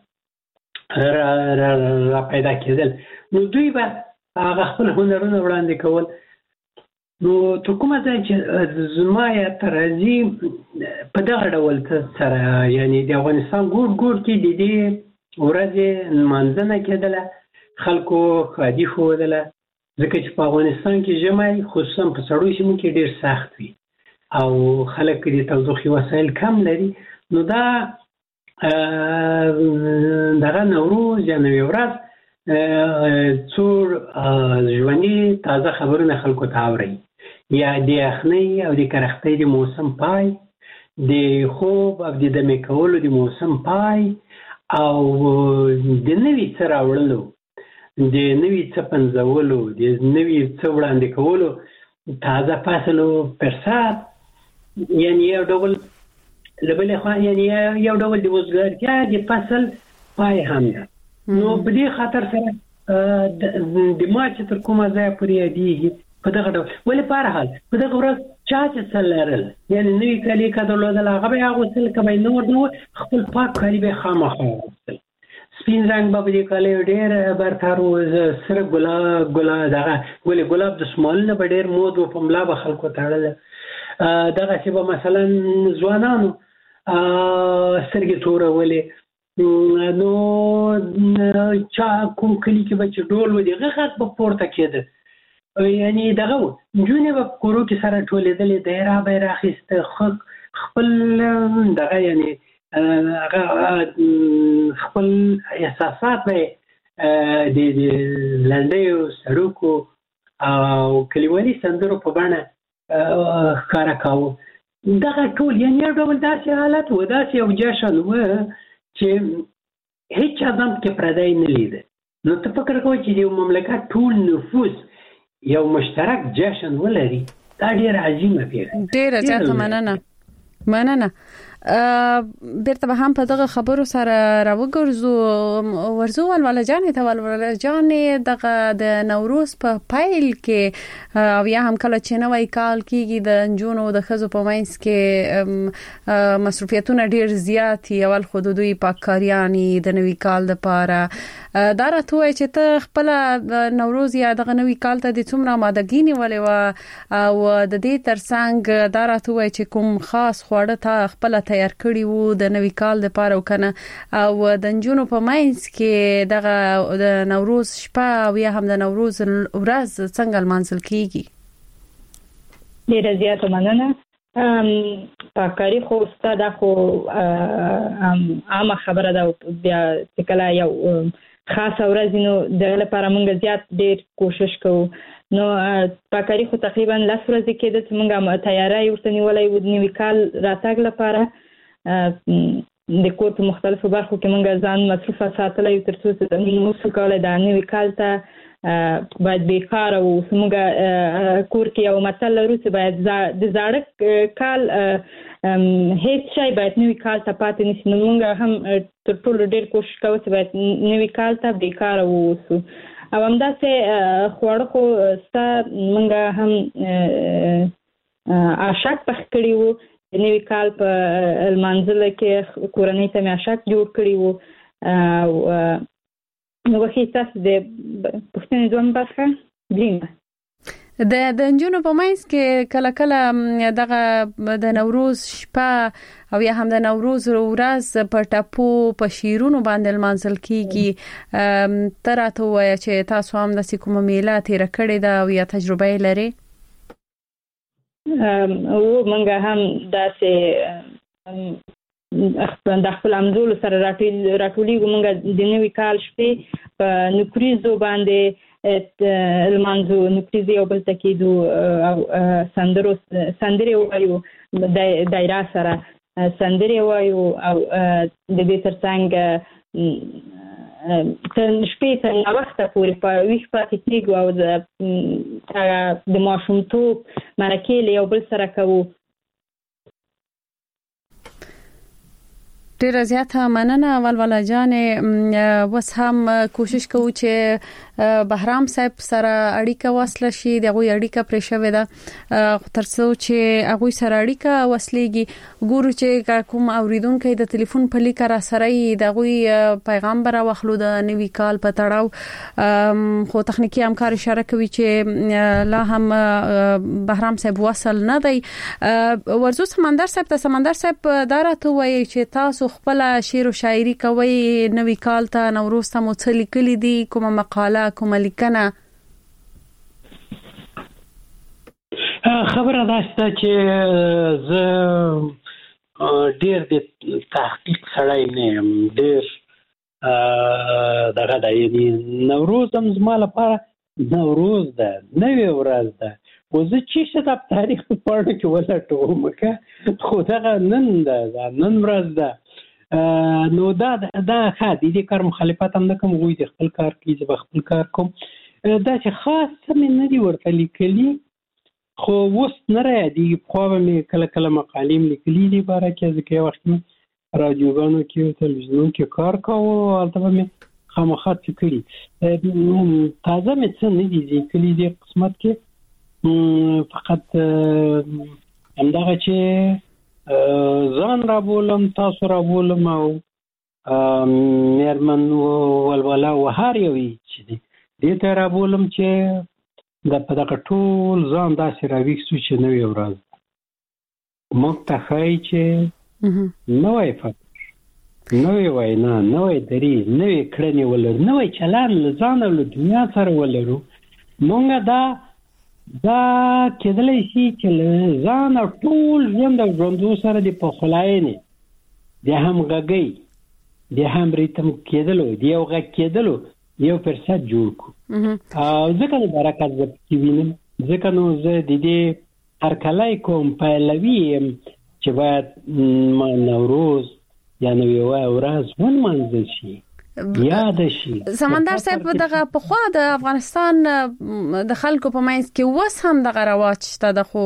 را پیدا کېدل، نو دوی به هغه خپل هنرونه وړاندې کول. نو ته کومه ځای چې زما یاد ته راځي په دغه ډول سره، یعنی د افغانستان ګوټ ګوټ کې د دې ورځې نمانځنه کېدله، خلکو ښادي ښودله، ځکه چې په افغانستان کې ژمی خصوصا په سړو سیمو کې ډېر سخت وي او خلک د تودوخې وسایل کم لري. نو دا دغه نوروز یا نوې ورځ څو ژوندي تازه خبرونه خلکو ته اوري، یا د یخنۍ او د کرختۍ د موسم پای، د خوب او د دمې کولو د موسم پای، او د نوي څه راوړلو، د نوي څه پنځولو، د نوي څه وړاندې کولو، تازه فصلو فرصت، یعنی یو ډول له بلې خوا یعنی یو ډول د وزګارتیا د فصل پای هم ده. نو په دې خاطر سره د مارچ تر کومه ځایه پورې یادېږي په دغه ډول. ولې په هر حال په دغه ورځ چا چې څه لرل، یعنی نوي کالي که درلودل هغه به یې اغوستل، که به یې نور نه و خپل پاک کالي به یې خامخا اغوستل. سپین رنګ به په دې کالیو ډېر برتر و، سره دغه ګلې ګلاب دستمالونه به ډېر مود و، په ملا به خلکو تړله. دغسې به مثلا ځوانانو سترګې تورولې. نو چا کوم کلي کې به چې ډول و د هغه غږ به پورته کېده، یعنی دغه و نجونې به په کورو کې سره ټولېدلې، دایره به یې راخیسته، خپل دغه یعنی خپل احساسات به د لنډیو، سړوکو او کلیوالي سندرو په بڼه ښکاره کاوه. دغه ټول یعنی یو ډول داسې حالت و، داسې یو جشن و چې هیڅ چا ځان پکې پردی نه لیده. نو ته فکر کوه چې د یو مملکت ټول نفوس یو مشترک جشن ولري، دا ډېره عظیمه پیښه. ډېره زیاته مننه. بیرته به هم په دغه خبرو سره ورزو ولوله جانې ته ولوله جانې دغه د نوروز په پیل کې او یا هم کله چې نوی کال کېږي د نجونو د ښځو په منځ کې مصروفیتونه ډېر زیات دي، اول خو د دوی پاککاریانې د نوي کال دپاره. دا راته وایي چې ته خپله نوروز یا دغه نوي کال ته د څومره آمادګي نیولې وه او د دې ترڅنګ دا راته وایي چې کوم خاص خواړه ته خپله تیار کړي وو د نوي کال دپاره وکنه، او د نجونو په منځ کې دغه د نوروز شپه او یا هم د نوروز ورځ څنګه لمانځل کیږي؟ ډېره زیاته مننه. پاککاري خو ستا دا خو عامه خبره ده، بیا چې کله یو خاصه ورځ نو دغه لپاره موږ زیات ډېر کوشش کوو. نو پاککاري خو تقریبا 10 ورځې کېده چې موږ تیاری ورته نیولی و د نوي کال راتګ لپاره. د کور په مختلفو برخو کې موږ ځان مصروفه ساتلی تر څو چې موږ کولی دا نوي کال ته باید بیکاره واوسو. موږ کور کې یو متل لرو چې باید د زاړه کال هیڅ شی باید نوي کال ته پاتې نشي. نو موږ هم تر ټولو ډېر کوشش کوو چې باید نوي کال ته بیکاره واوسو او همداسې خواړه خو ستا موږ هم عاشق پخ کړي وو نوی کال په لمانځل کې کورنۍ ته مې عاشق جوړ کړي وو نو وخی تاسو د پښتنې دوم برخه بلینه د نجونو په منځ کې کله کله دغه د نوروز شپه او یا هم د نوروز ورځ په ټاپو په شیرونو باندې لمانځل کیږي تر راته وایي چې تاسو هم د کومه میله تیر کړې ده او یا تجربه لري او منګه هم داسې د خپل امزول سره راټولي ګمنګ د نوې کال شپې په نکریزو باندې المانزو نکریزي او بل تکیدو او سندري وایو دایره سره سندري وایو او د دې ترڅنګ تر شپې تر وخته پورې په ویښ پاتې کېږو او د ماشومتوب مرکې له یو بل سره کوو ډیره زیاته مننه ولوله جانې وس هم کوشش کوو چې بهرام صاحب سره اړیکه وصل شي دغه اړیکه پرې شوې ده ترڅو چې هغه سره اړیکه وصلېږي ګورو چې کوم اوریدونکو د ټلیفون په لیک را سره دغه پیغام برا واخلو د نوي کال په تړاو خو تخنیکی همکار اشاره کوي چې لا هم بهرام صاحب وصل نه دی ورزو سمندر صاحب ته سمندر صاحب دا راته وایي چې تاسو خپل شعر او شاعري کوي نوي کال ته نوروز ته مو څه لیکلي دي کومه مقاله کومه لیکنه خبره ده چې زه ډېر د تحقیق سړی نه یم ډېر دغه د نوروز هم زما لپاره نوروز ده نوې ورځ ده خو زه چې څه د تاریخ په پاڼو کې ولټوم خو دغه نن ده نن ورځ ده نو دا ښه دې کار مخالفت هم نه کوم هغوی د خپل کار کوي زه به خپل کار کوم داسې خاص څه مې نه دي ورته لیکلي خو اوس نه رایادېږي پخوا به مې کله کله مقالې م لیکلي دي باره کې ځکه یو وخت مې راډیوګانو کې او تلویزیونونو کې کار کوو هلته به مې خامخا څه کړي تازه مې څه نه دي لیکلي دې قسمت کې فقط همدغه چې ځان را بولم تاسو را بولم او میرمن ولوله و هر یوی چې دی دې ته را بولم چې په دغه ټول ځان داسې راویښ شو چې نوې ورځ موږ ته ښایي چې نوی فکر نوې وینا نوې دري نوې کړنې ولرو نوې چلند له ځان او له دنیا سره ولرو موږ دا کېدلی شي چې ځان او ټول ژوند او ژوندو سره د پخلاینې د همغږۍ د هم ریتم کېدلو د یو غږ کېدلو یو فرصت جوړ کړو او ځکه نو برکت زه پکې وینم ځکه نو زه د دې هرکلی کوم پهلوي یم چې باید نوروز یا نوې ورځ ونمانځل شي یاد شي سمندر صاحب دغه پخوا د افغانستان د خلکو په منځ کې وس هم دغه رواج شته د خو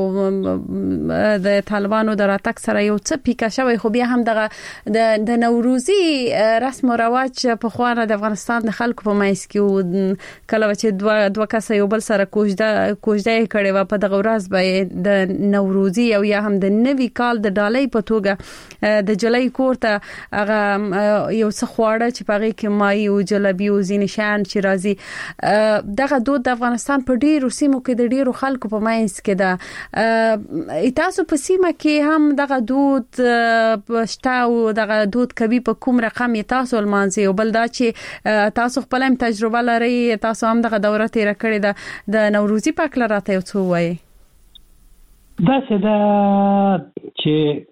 د طالبانو د راتګ سره یو څه پیکا شوی خو بیا هم دغه د نوروزي رسم او رواج پخوا د افغانستان د خلکو په منځ کې کله چې دوه کس یو بل سره کوژده کړي و په دغه ورځ به د نوروزي او یا هم د نوي کال د ډالۍ په توګه د جولای کورته هغه یو څه خواړه چې په کې مای او جلبي او ځینې شیان چې راځي دغه دود د افغانستان په ډیرو سیمو کې د ډیرو خلکو په منځ کې ده تاسو په سیمه کې هم دغه دود شته او دغه دود کوي په کوم رقم تاسو لمانځي او بل دا چې تاسو خپل هم تجربه لري تاسو هم دغه دوره تیر کړې ده د نوروزي په اړه راته یو څه وایي دا څه ده چې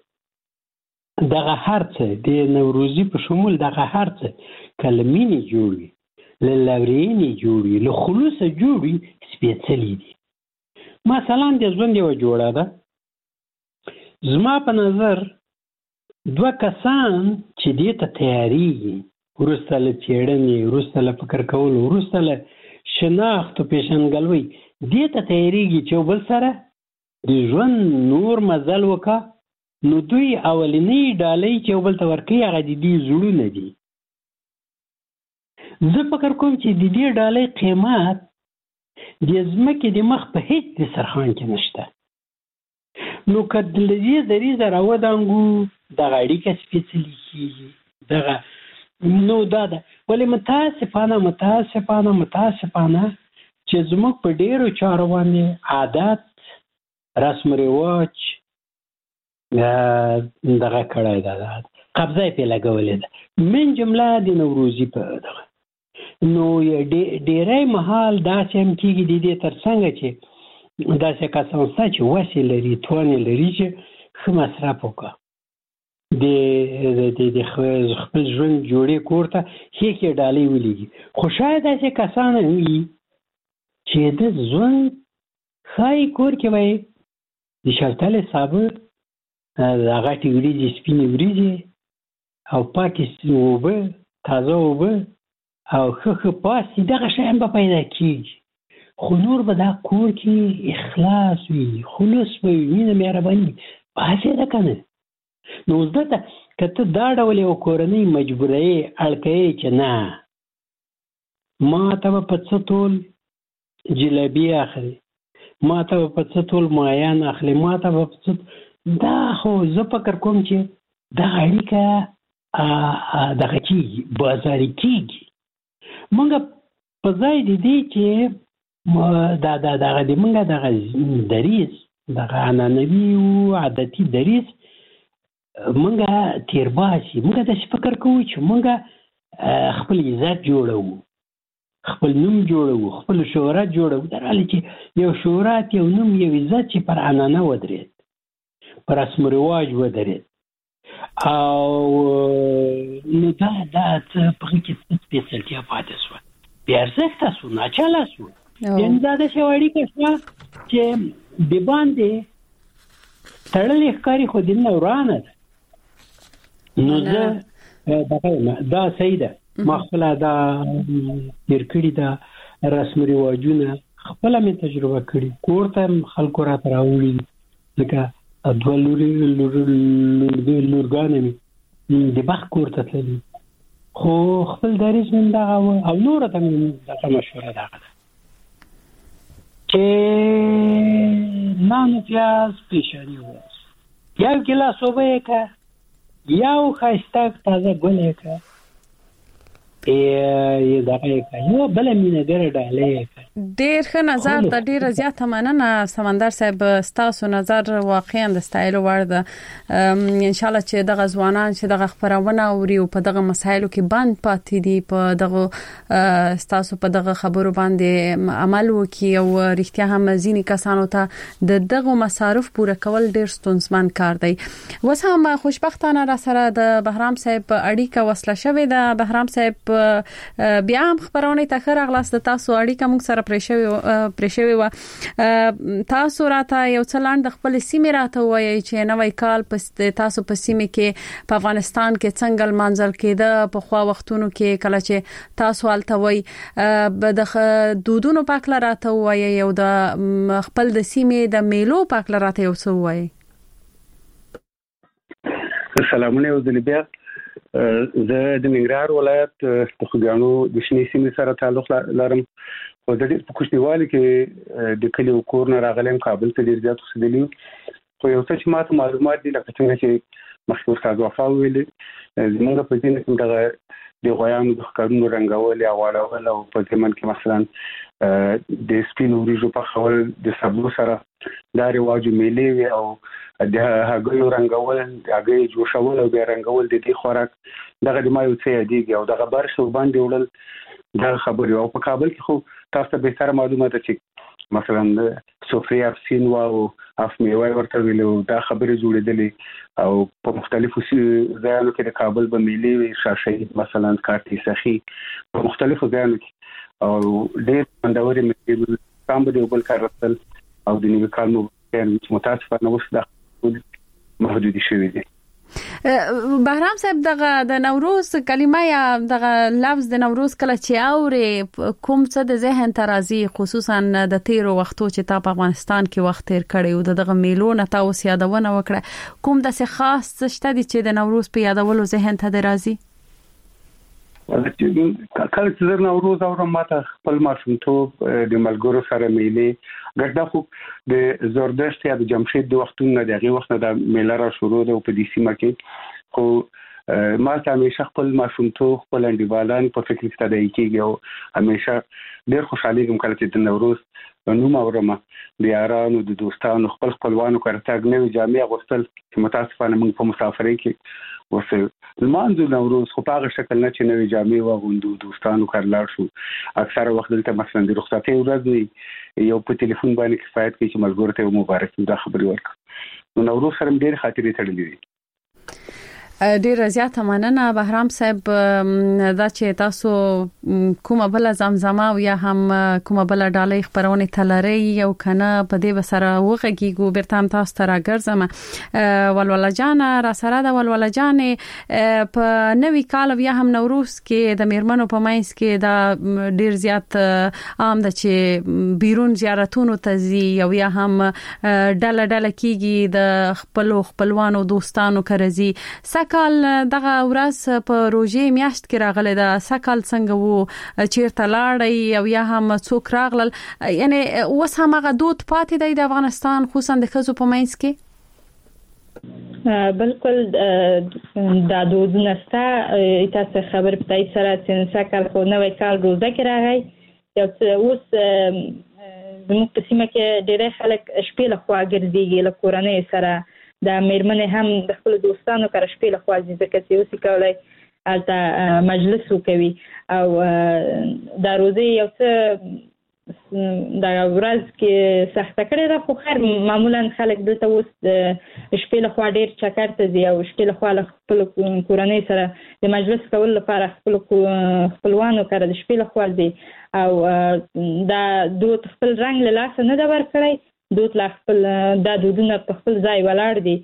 دغه هرڅه د نوروزي په شمول دغه هرڅه کلمینی جوړي لورینی جوړي له خلوص جوړي سپېڅلې دي مثلا د ژوند یو جوړه ده زما په نظر دوه کسان چې دې ته تیاریږي وروسته له څېړنې وروسته له فکر کولو وروسته له شناخت او پیژندګلوۍ دې ته تیاریږي چې بل سره د ژوند نور مزل وکړه نو دوی اولنی ډالۍ چې بل ته ورکوي هغه د دې زړونه دي زه فکر کوم چې د دې ډالۍ قیمت د ځمکې د مخ په هیڅ دسترخوان کې نشته. نو که د دې دریځ راودانګو دغه اړیکه سپېڅلې کېږي دغه نو دا ده. ولې متاسفانه چې زموږ په ډېرو چارو باندې عادت رسم رواج دغه کړی ده قبضه یې پرې لګولې ده من جمله د نوروزي په دغه. نو ډېری مهال داسې هم کېږي د دې تر څنګ چې داسې کسان شته چې وسې لري توان یې لري چې ښه مصرف وکړه د خپل ژوند جوړې کور ته ښې ډالۍ ولیږي. خو شاید داسې کسان هم وي چې د ژوند ښایي کور کې به د شلتلې صابه غټې وریجې سپینې وریجې او پاکې اوبه تازه اوبه او ښه پاستي دغه شیان به پیدا کېږي. خو نور به دا کور کې اخلاص وي خلوص به وي مینه مهرباني باسې ده که نه. نو اوس دلته که ته دا ډول یو کورنۍ مجبوروې اړکوې چې نه ما ته به په څه ټول جلبي اخلي ما ته به په څه ټول مایان اخلي ما ته به په څه دا خو زه فکر کوم چې دغه اړیکه دغه کېږي بازاري کېږي. موږ په ځای د دې چې دغه د موږ دغه دریځ دغه عنعنوي او عادتي دریځ موږ تیر باسي. موږ داسې فکر کوو چې موږ خپل عزت جوړوو خپل نوم جوړوو خپل شهرت جوړوو. در حالی چې یو شهرت یو نوم یو عزت چې پر عنعنه ودرېد پر رسم و رواج ودرېد او نو دا څه په کې سپېڅلتیا پاتې شوه بې ارزښته شو ناچله شو. یعنې دا داسې یوه اړیکه شوه چې د باندې تړلې ښکاري خو دننه ورانه ده. نو زه دا صحیح ده ما خپله دا تېر کړي دا رسم رواجونه خپله مې تجربه کړي کور ته خلکو راته راوړي لکه دوه لورګانې مې د بخت کور ته تللي خو خپل دریځ مې دغه و او نوره ته مې دغه مشوره دغه ده چې نان و پیاز پیشاني وواس یو ګیلاس اوبه یې که یو ښایسته تازه ګل یې که دغه یې که یو بله مینهګره ډالۍ یې که. ډېر ښه نظر ته ډېره زیاته مننه سمندر صاحب ستاسو نظر واقعا د ستایلو وړ ده. انشاءالله چې دغه ځوانان چې دغه خبرونه اوري او په دغه مسایلو کې بند پاتې دي په دغه ستاسو په دغه خبرو باندې عمل وکړي او رښتیا هم ځینې کسانو ته دغه مصارف پوره کول ډېر ستونزمن کار دی. اوس هم خوشبختانه را سره د بهرام صاحب اړیکه وصله شوې ده. بهرام صاحب بیا هم خبرونه ته خیر اغلاس د تاسو اړیکه موږ سره پرېښوي و تاسو راته یو څه لاند خپل سیمه راته وایي چې نوې کال په تاسو په سیمه کې په افغانستان کې څنګه منځل کېده په خوا وختونو کې کله چې تاسو حالت وایي د دودونو پاکله راته وایي او د خپل د سیمه د میلو پاکله راته یو څه وایي. سلامونه او ذلیبیا زه د ننګرهار ولایت د خوږیاڼو د شنې سیمې سره تعلق لرم خو د دې په کوچنیوالي کې د کلي او کور نه راغلم کابل ته ډېر زیات اوسېدلی خو یو څه چې ماته معلومات دي لکه څنګه چې مخکې استاد وفا ویلي زموږ په ځینې کې دغه د غویانو د ښکارونو رنګول یا غوړول او په ځمن کې مثلا د سپینو وریجو پخول د سبو سره دا رواج میلې وي او د هګیو رنګول هګۍ جوشول او بیا رنګول د دې خوراک دغه د ما یو څه یادېږي او دغه برش باندې وړل دا خبرې او په کابل کې خو تاسو ته به سره معلومات چې مثلا سفرې افسین او اف میوه ورته ویلو دا خبرې جوړېدلې او په مختلفو ځایونو کې د کابل په میلې شاشهید مثلا کارتي سخي په مختلفو ځایونو کې او ډېر خوندورې میوې هم به د بل کار رسل او د نوي کال متاسفانه اوس دا محدودي شوې دي. بهرام صاحب دغه د نوروز کلمه یا دغه لفظ د نوروز کله چې اوري کوم څه د ذهن ته راځي خصوصا د تیرو وختو چې تا په افغانستان کې وخت تیر کړی او دغه میلو نه تاسو یادونه وکړه کوم داسې خاص څه شته چې د نوروز په یادولو ذهن ته راځي؟ کله چې نوروز او ماته خپل ماشومتوب د ملګرو سره میلې ګرځا خو د زوردشت یا د جمشید د وختونو دغه وخت د میله را شروع ده په دې سیمه کې خو ما ته همیشه خپل ماشومتوب خپل انډیوالان په فکر کې تدای کېږي او همیشه ډېر خوشاله کوم کله چې د نوروز نو مورمه د یارانو د دوستانو خپلوانو کارتاګ نوې جامې اغوستل چې متاسفانه موږ په مسافرۍ کې وسه المانځو نوروز خو په هغه شکل نه چې نوې جامې واغوندو دوستانو کارلار شو اکثره وخت دلته مثلا د رخصتۍ ورځ وي یو په ټلیفون باندې کفایت کوي چې ملګرو ته مبارک دا خبري ورکړه نو نوروز سره ډېر خاطرې تړلې دي ډیر زیاته مننه بهرام صاحب دا چې تاسو کومه بل زمزمه او یا هم کومه بل ډالۍ خبرونه تلري یو کنه په دې بسره وغږیږو بیرته هم تاسو ته راګرځم ولوله جان را سره د ولوله جان په نوې کال یا هم نوروز کې د میرمنو په مینس کې دا ډیر زیات عام ده چې بیرون زیارتونو ته ځي او یا هم ډله کېږي د خپلوانو دوستانو کرزي سکال دغه ورځ په روزي میاشت کې راغله د سکال څنګه وو چیرته لاړی او یا هم څوک راغلل یعنی اوس هم هغه دود پاتې دی د افغانستان خصوصا د خزو په مینس کې بالکل دا دود نستا تاسو خبر پتاي سره چې سکال خو نوې کال روزه کې راغی یو اوس زموږ په سیمه کې ډېر خلک شپې له خوا ګرځي له کورنۍ سره د میرمنې هم د خپل دوستانو سره شپې له خوا ځکه چې اوس کولای البته مجلس وکوي او دا روزي یو څه دا ورځ کې سخت کړی دا خو خیر معمولا خلک دلته اوس شپې له خوا ډېر چکر ته ځي او شپې له خوا له خپل کورنۍ سره د مجلس کول لپاره خپلوانو سره د شپې له خوا ځي او دا دوت خپل رنگ له لاسه نه دا ورکړی دوت لا خپل دا دودونه په خپل ځای ولاړ دي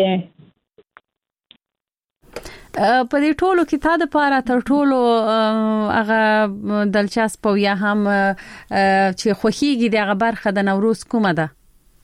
په دې ټولو کې تا د پاره تر ټولو هغه دلچسپ یا هم چې خوخيږي دغه برخه د نوروز کومه ده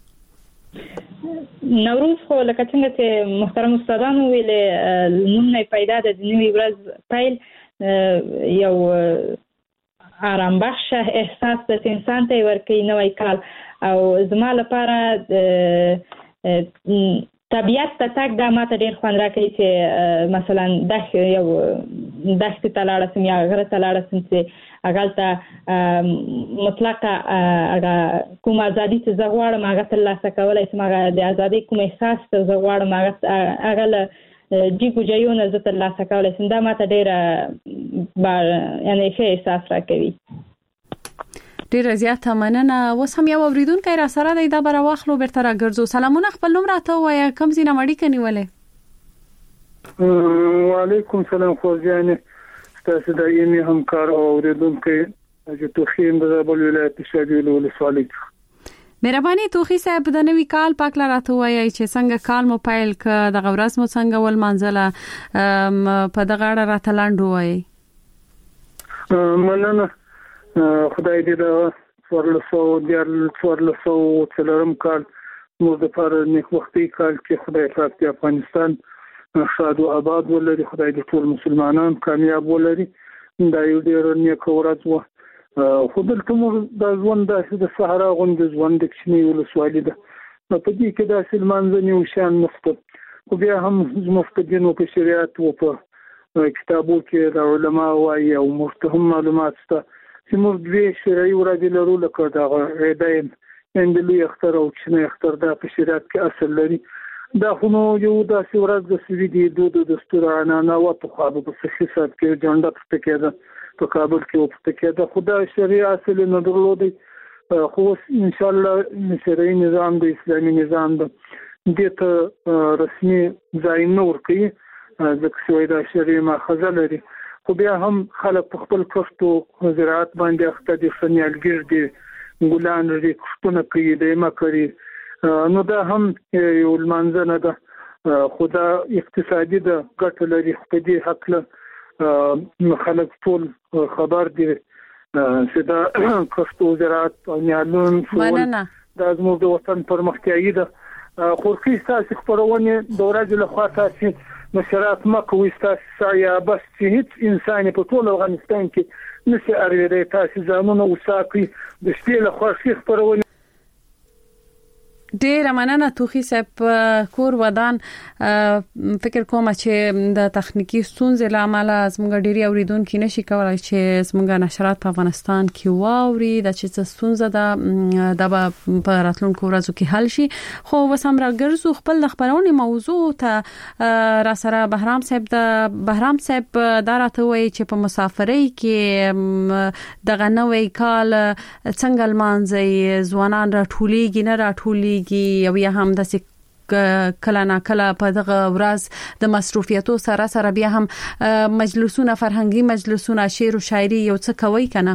نوروز خو لکه څنګه چې محترم استادانو ویلې نومونه پیدا د نوې ورځ پیل یو آرام بخش احساس د انسان ته ورکوي نوې کال او زما لپاره طبيعت ته تک دا ماته ډېر خوند راکوي چې مثلا دښت ته لاړ سم یا غره ته لاړ سم چې هغه ته مطلقه هغه کوم ازادي چې زه غواړم هغه ترلاسه کولای شم هغه د ازادي کوم احساس چې زه غواړم هغه له جیګو جایونه زه ترلاسه کولای شم دا ماته ډېر یعنی ښه احساس راکوي ډیر زیاته مننه اوس هم یو اوریدونکو را سره دی دا بر واخلو بیرته راګرځو سلامونه خپل نوم راته وایي کوم ځای نه مړی کنيولې وعلیکم سلام خوځانه تاسو د یمي همکار اوریدونکو چې توخیم د بل ولایت شاګیل ولسوالۍ مهرباني توخي صاحب د نوې کال پاک لراته وایي چې څنګه کال مو پایل ک د غورس مو څنګه ول منځله په دغه اړه راته لاندو وایي مننه خدای دې دا څلورم کال موږ د پر نیک وختي کال کې خدای پاک د افغانستان شاد او آباد ولري خدای دې ټول مسلمانان کامیاب ولري دا یو ډېر نیک ورځ و خو دلته موږ د ژوند د صحرا غوند ژوند د کشمیر ولسوالۍ ده په دې کې د سلمانځنی او شان مفت خو بیا هم مفتدین او په شریعت او په کتابو کې د علما وايي او مستهم معلومات ته چې موږ دوی شرعي ورځې لرو لکه دا عیدین اندلي اختر او کشمیر اختر دا په شریعت کې اصل لري دا خو نو یو داسې ورځ د سویدي دود دستور عنانه او په خابو په صحیح سات کې جنډه پټ کېده په کابل کې پټ کېده خدای شریعه اصل نه درلودي خو ان شاء الله شرعي نظام د اسلامي نظام د دې ته رسمي ځای نه ورکړي ځکه چې دا شرعي ماخذ لري خو بیا هم خلک په خپل کښتو زراعت باندې اخته دي فنیالګر دي ګلان لري کښتونه کوي د مکري نو دا هم یو منځنه ده خدا اقتصادي ده ګټه لري په دې حق له خلک ټول خبر دي چې دا کښتو زراعت او نیالون دا زموږ د وطن پرمختیايي ده خو کې تاسو خبرونه د ورځې له خوا تاسو نشرات مکوې تاسو سایا بس چې هیڅ انسان په ټول افغانستان کې نشي اړیدای تاسو ځانونه وساکي د شپې له خوښي خبرونه ډیر مننه توخی صاحب کور ودان فکر کوم چې د تخنیکی ستونزې لامل زموږ ډیری اوریدونکو نشي کولای چې زموږ نشرات په افغانستان کې واوري د چې ستونزه د په راتلونکو ورځو کې حل شي خو وسم راګرځو خپل خبرونه موضوع ته را سره بهرام صاحب دا راته وایي چې په مسافرۍ کې دغه نوې کال څنګه لمانځي ځوانان راټولېږي نه راټولېږي او یا هم د کله نه کله په دغه ورځ د مصروفیتو سره بیا هم مجلسونه فرهنګي مجلسونه شعر او شاعري یو څه کوي کنه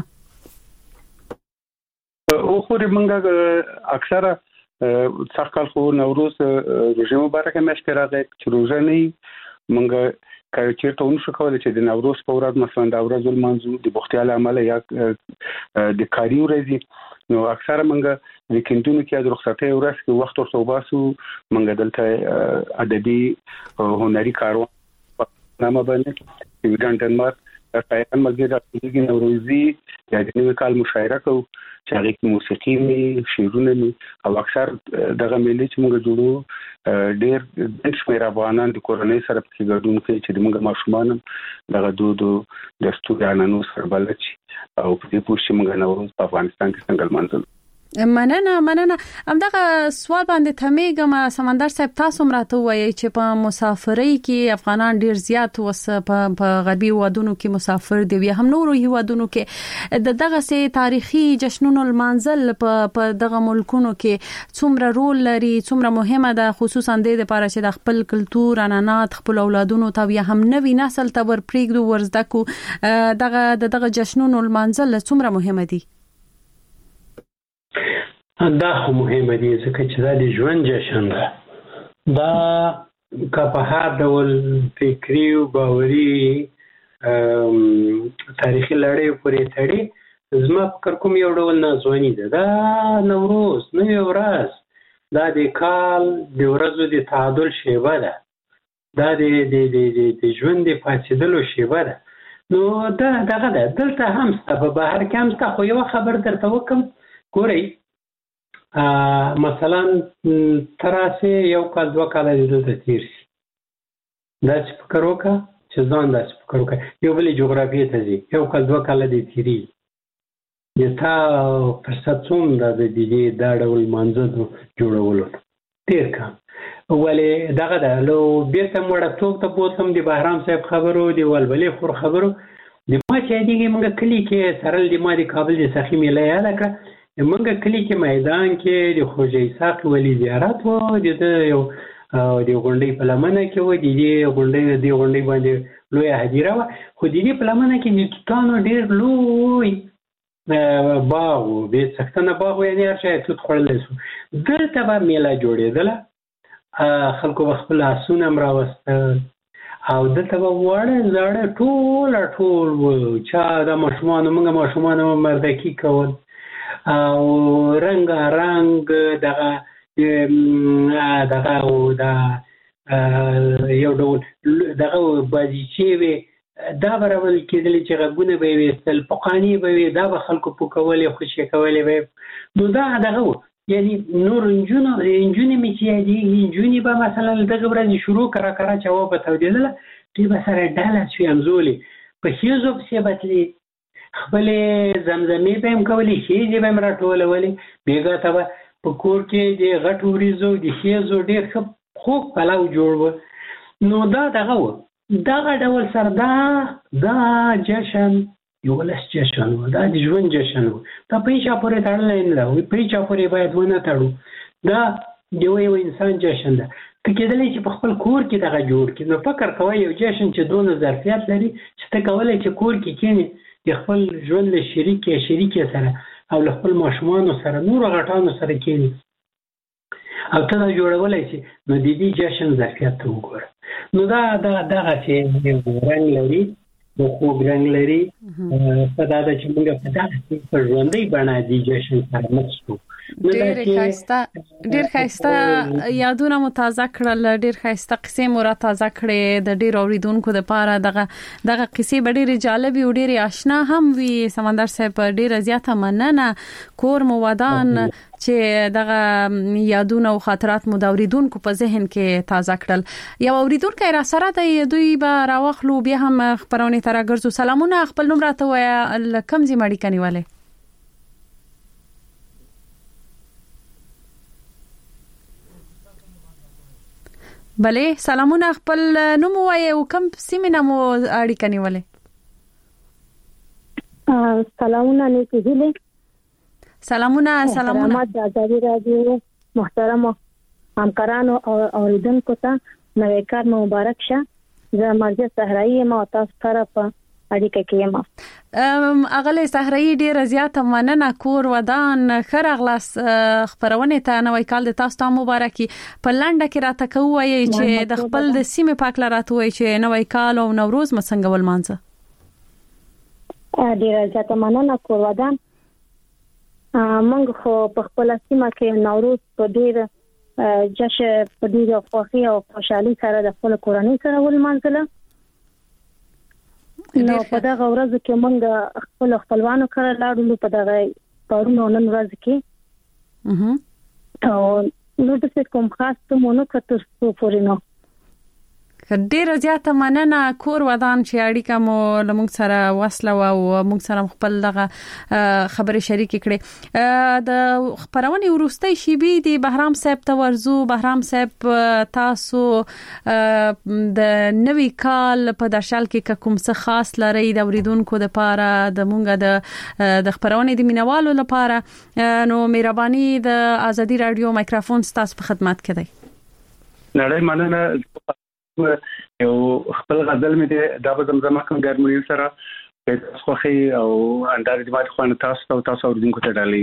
او خو موږ اکثره څخه خو نوروز روزه مبارکه مشکل راغی چې روزه نه موږ کله چې ته ونشو کولای چې د نوروز په ورځ مثلا د ورځ المنځو د بوختیال عمل یا د کاری ورځي نو اکثره موږ ویکندونو کې د رخصتۍ ورځ کې وخت ورته وباسو موږ دلته ادبي هنري کاروان نامه باندې ډنمارک شاعران ملګری راځي نوروزي یا د نوي کال مشاعره کوو چې هغه کې موسیقي می شعرونه او اکثر دغه ملي چې موږ جوړو ډېر د شمیر افغانان د کورنۍ سره په ګډون کوي چې موږ ماشومان دغه دودو د ستورانو سره بلچ او په دې پوښتنه موږ نوروز په افغانستان کې څنګه لمانځو مننه همدغه سوال باندې تمیګم سمندر صاحب تاسو مراته وایي چې په مسافرۍ کې افغانان ډیر زیات وس په غربي وادونو کې مسافر دي یا هم نورو هیوادونو کې دغه سي تاریخي جشنونو المنزل په دغه ملکونو کې څومره رول لري څومره مهمه ده خصوصا د لپاره چې د خپل کلچر عنعنات خپل اولادونو ته یا هم نوي نسل ته ورپریږدو ورزدکو دغه جشنونو المنزل څومره مهمه دي دا خو مهمه دي ځکه چې دا د ژوند جشن ده دا که په هر ډول فکري او باوري تاریخي لړۍ پورې تړي زما فکر کوم یو ډول نازواني ده دا نوروز نوې ورځ دا د کال د ورځو د تعادل شیبه ده دا د ژوند د پاتېدلو شیبه ده نو دا دغه ده دلته هم سته په بهر کې هم سته خو یوه خبر درته وکړم ګورئ مثلا تراسه یو کال 2 کال د تیر شي دا چې فکر وکړه چې ځان دا فکر وکړه یو بل جغرافیه ته ځي یو کال 2 کال د تیری د تا فرصت څوم د دې دا ډول منځو جوړولو تیر کا ولې دغه د لو بیرته مړه څوک ته بوتم د بهرام صاحب خبرو دی ولبلې خور خبرو د ما چې دیږي موږ کلی کې سرل د ما د کابل د سخی میله یاد کړ موږ کلی کې میدان کې د خوجه اسحاق ولی زیارت و د یو د غونډې په لمنه کې و د غونډې باندې لوی هدیره و خو د دې په لمنه کې د توتانو ډېر لوی باغ و به څښتنه باغ و یعنی هر شی توت خوړلی سو دلته به میله جوړېدله خلکو به خپل آسونه هم راوستل او دلته به واړه زاړه ټول چا د ماشومانو موږ ماشومان مردکي کول او رنگ دغه او دا یو ډول دغه بازیچې وي دا برابر کېدل چې غږونه به وستل پقانی به دا به خلکو پکولې خوشی کولې به نو دا دغه یعنی نور انجونی می چې دی انجونی به مثلا دغه ورځ شروع کرا چې و په تودیدل دې به سره ډاله شي امزولي په هیڅ په سبتلی خپل زمزمې به هم کولې هیڅ به هم راټولولې بیګا ته په کور کې د غټ وریزو د هیڅ ډېر خوب پلاو جوړ و نو دا دغه ډول سره دا جشن یو لس جشن و دا د ژوند جشن و دا پیچا پورې تړلی نه ده پیچا پورې باید ونه تړو دا یو انسان جشن ده که کېدلی چې په خپل کور کې دغه جوړ کړي نو فکر کوئ یو جشن چې دونه ظرفیت لري چې ته کولی چې کور کې کېنې د خپل ژوند له شریکې سره او له خپل ماشومانو سره نورو غټانو سره کېنې او ته دا جوړولی شي نو د دې جشن ظرفیت ته وګوره نو دا دغه چې رنګ لري د خوږ رنګ لري په دا چې موږ په دغه په ژوندۍ بڼه د جشن سره مخ شو ډېرې ښایسته ډیر خاصه یادونه مو تازه کړل، ډیر خاصه قصې مو را تازه کړې د ډیر اوریدونکو لپاره. دغه قصې ډېرې جالب او ډېرې آشنا هم وي. سمندر صاحب ډیر زیاته مننه. کور مو ودان چې دغه یادونه او خاطرات مو د اوریدونکو په ذهن کې تازه کړل. یو اوریدونکو را سره د دوی به راوخلو بیا هم خبرونه تر راګرځو. سلامونه، خپل نوم راته وایي، کوم ځای مړی کنيواله؟ بله، سلامونه، خپل نوم وایي او کوم سیمه مو اړیکه نیولې؟ سلامونه نیکی هیله. سلامونه. د ازادي رادیو محترم همکارانو او اوریدونکو ته نوې کار مبارک شه. زه مرجع صحرایي ما تاسو سره په اړیکه کې یم. اغله صحرایي ډیر زیاته مننه. کور ودان خرغلاس خبرونه ته نوې کال د تاسو ته مبارکي. په لنډه کې راته کوی چې د خپل د سیمه پاک لراته وای چې نوې کال او نوروز مسنګ ول مانځه. ډیر زیاته مننه. کور ودان موږ خو په خپل سیمه کې نوروز په ډیر جشن په ډیر خوښي او خوشحالي سره د خپل کورنۍ سره ول مانځله. نو په دغه ورځ کې موږ خپل خپلوانو سره لاړو په دغه پرونو نن ورځ کې او نو د څه کوم خاص ته مونږ کتر څو پورینو. ډیر زیاته مننه. کور ودان چې اړیکه مو لمونږ سره وصله او موږ سره خپل دغه خبره شریک کړي. د خبرونه ورستۍ شی بي د بهرام صاحب ته ورزو. بهرام صاحب تاسو د نوې کال په درشل کې کوم څه خاص لري د اوریدونکو لپاره، د مونږ د خبرونه د مینوالو لپاره؟ نو مهرباني د ازادي رادیو مایکروفون تاسو په خدمت کې دی. نړۍ مننه. یو خپل غزل مې د دابه زمزمه کوم ګرمونی سره په خوخي او اندار د ماته خوانه تاسو اوریدونکو ته ډالۍ.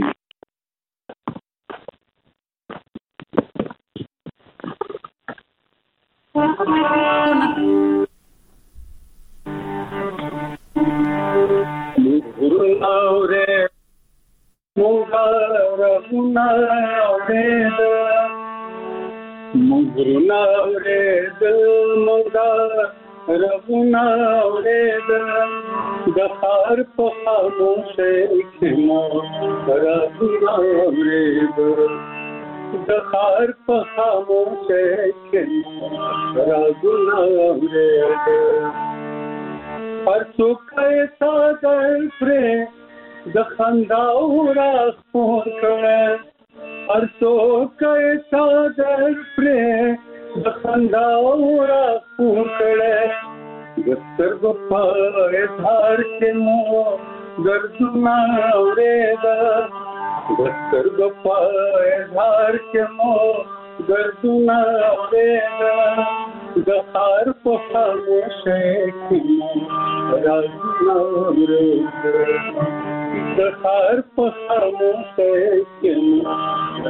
مغرنا اورید مودا رغنا اورید د خار په خاموشه کې مو رغنا اورید د خار په خاموشه کې مو رغنا اورید هر څوک یې ساده پر د خندا اور خور کړه. هر څوک یې صادر پرې د خندا اور خور کړه. د سترګو په اظهار کې مو دردونه اورېده. د سترګو په اظهار کې مو دردونه اورېده. د خار په خاموشه کې مو رازونه اورېده. د خار په خاموشه کې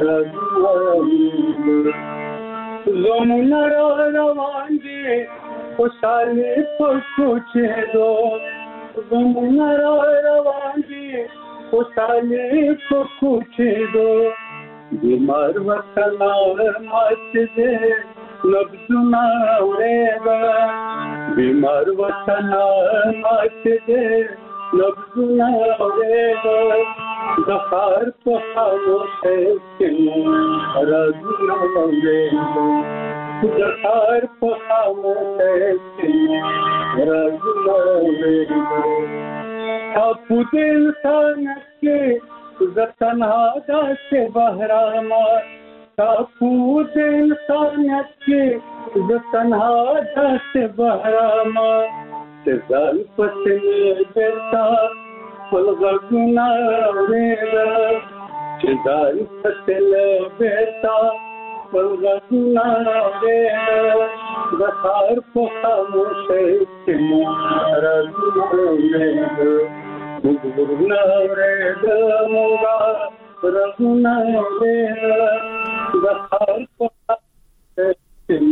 زمونه را روان دي خوشحالي په کوچېدو. زمونه را روان دي خوشحالي په کوچېدو. بیمار وطن مات دي لفظونه اورېده. بیمار وطن مات دي لفظونه اورېده. د خار په خاموشه کې رازونه اورېده. د خار په خاموشه کې رازونه اورېده. تاپو د انسانیت کې زه تنها داسې بهرامه. تاپو د انسانیت کې زه تنها داسې بهرامه. چې ځان پسې بیرته خپل غږونه اورېده. چې ځان پسې بیرته خپل غږونه اورېده. د خار په خاموشه کې مو رازونه اورېده. موږ غږونه اورېده. موږ رازونه اورېده. د خار په خاموشه کې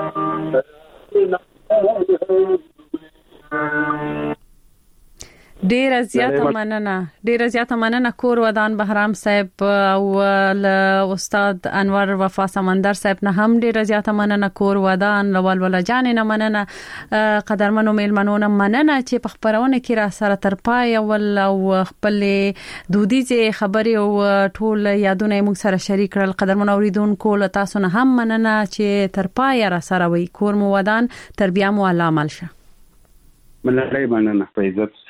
مو رازونه اورېده. ډیره زیاته مننه کور ودان بهرام صاحب او استاد انور وفا سمندر صاحب نه هم ډیره زیاته مننه کور ودان ول جان نه مننه قدرمنو میلمنو نه مننه چې په خبرونه کې را سره تر پای ول او خپل دودیزه خبري او ټول یادونه موږ سره شریک کړل. قدرمنو اوریدونکو تاسو نه هم مننه چې تر پای را سره وي. کور مو ودان تربیه مو علامه شه. مننه په عزت.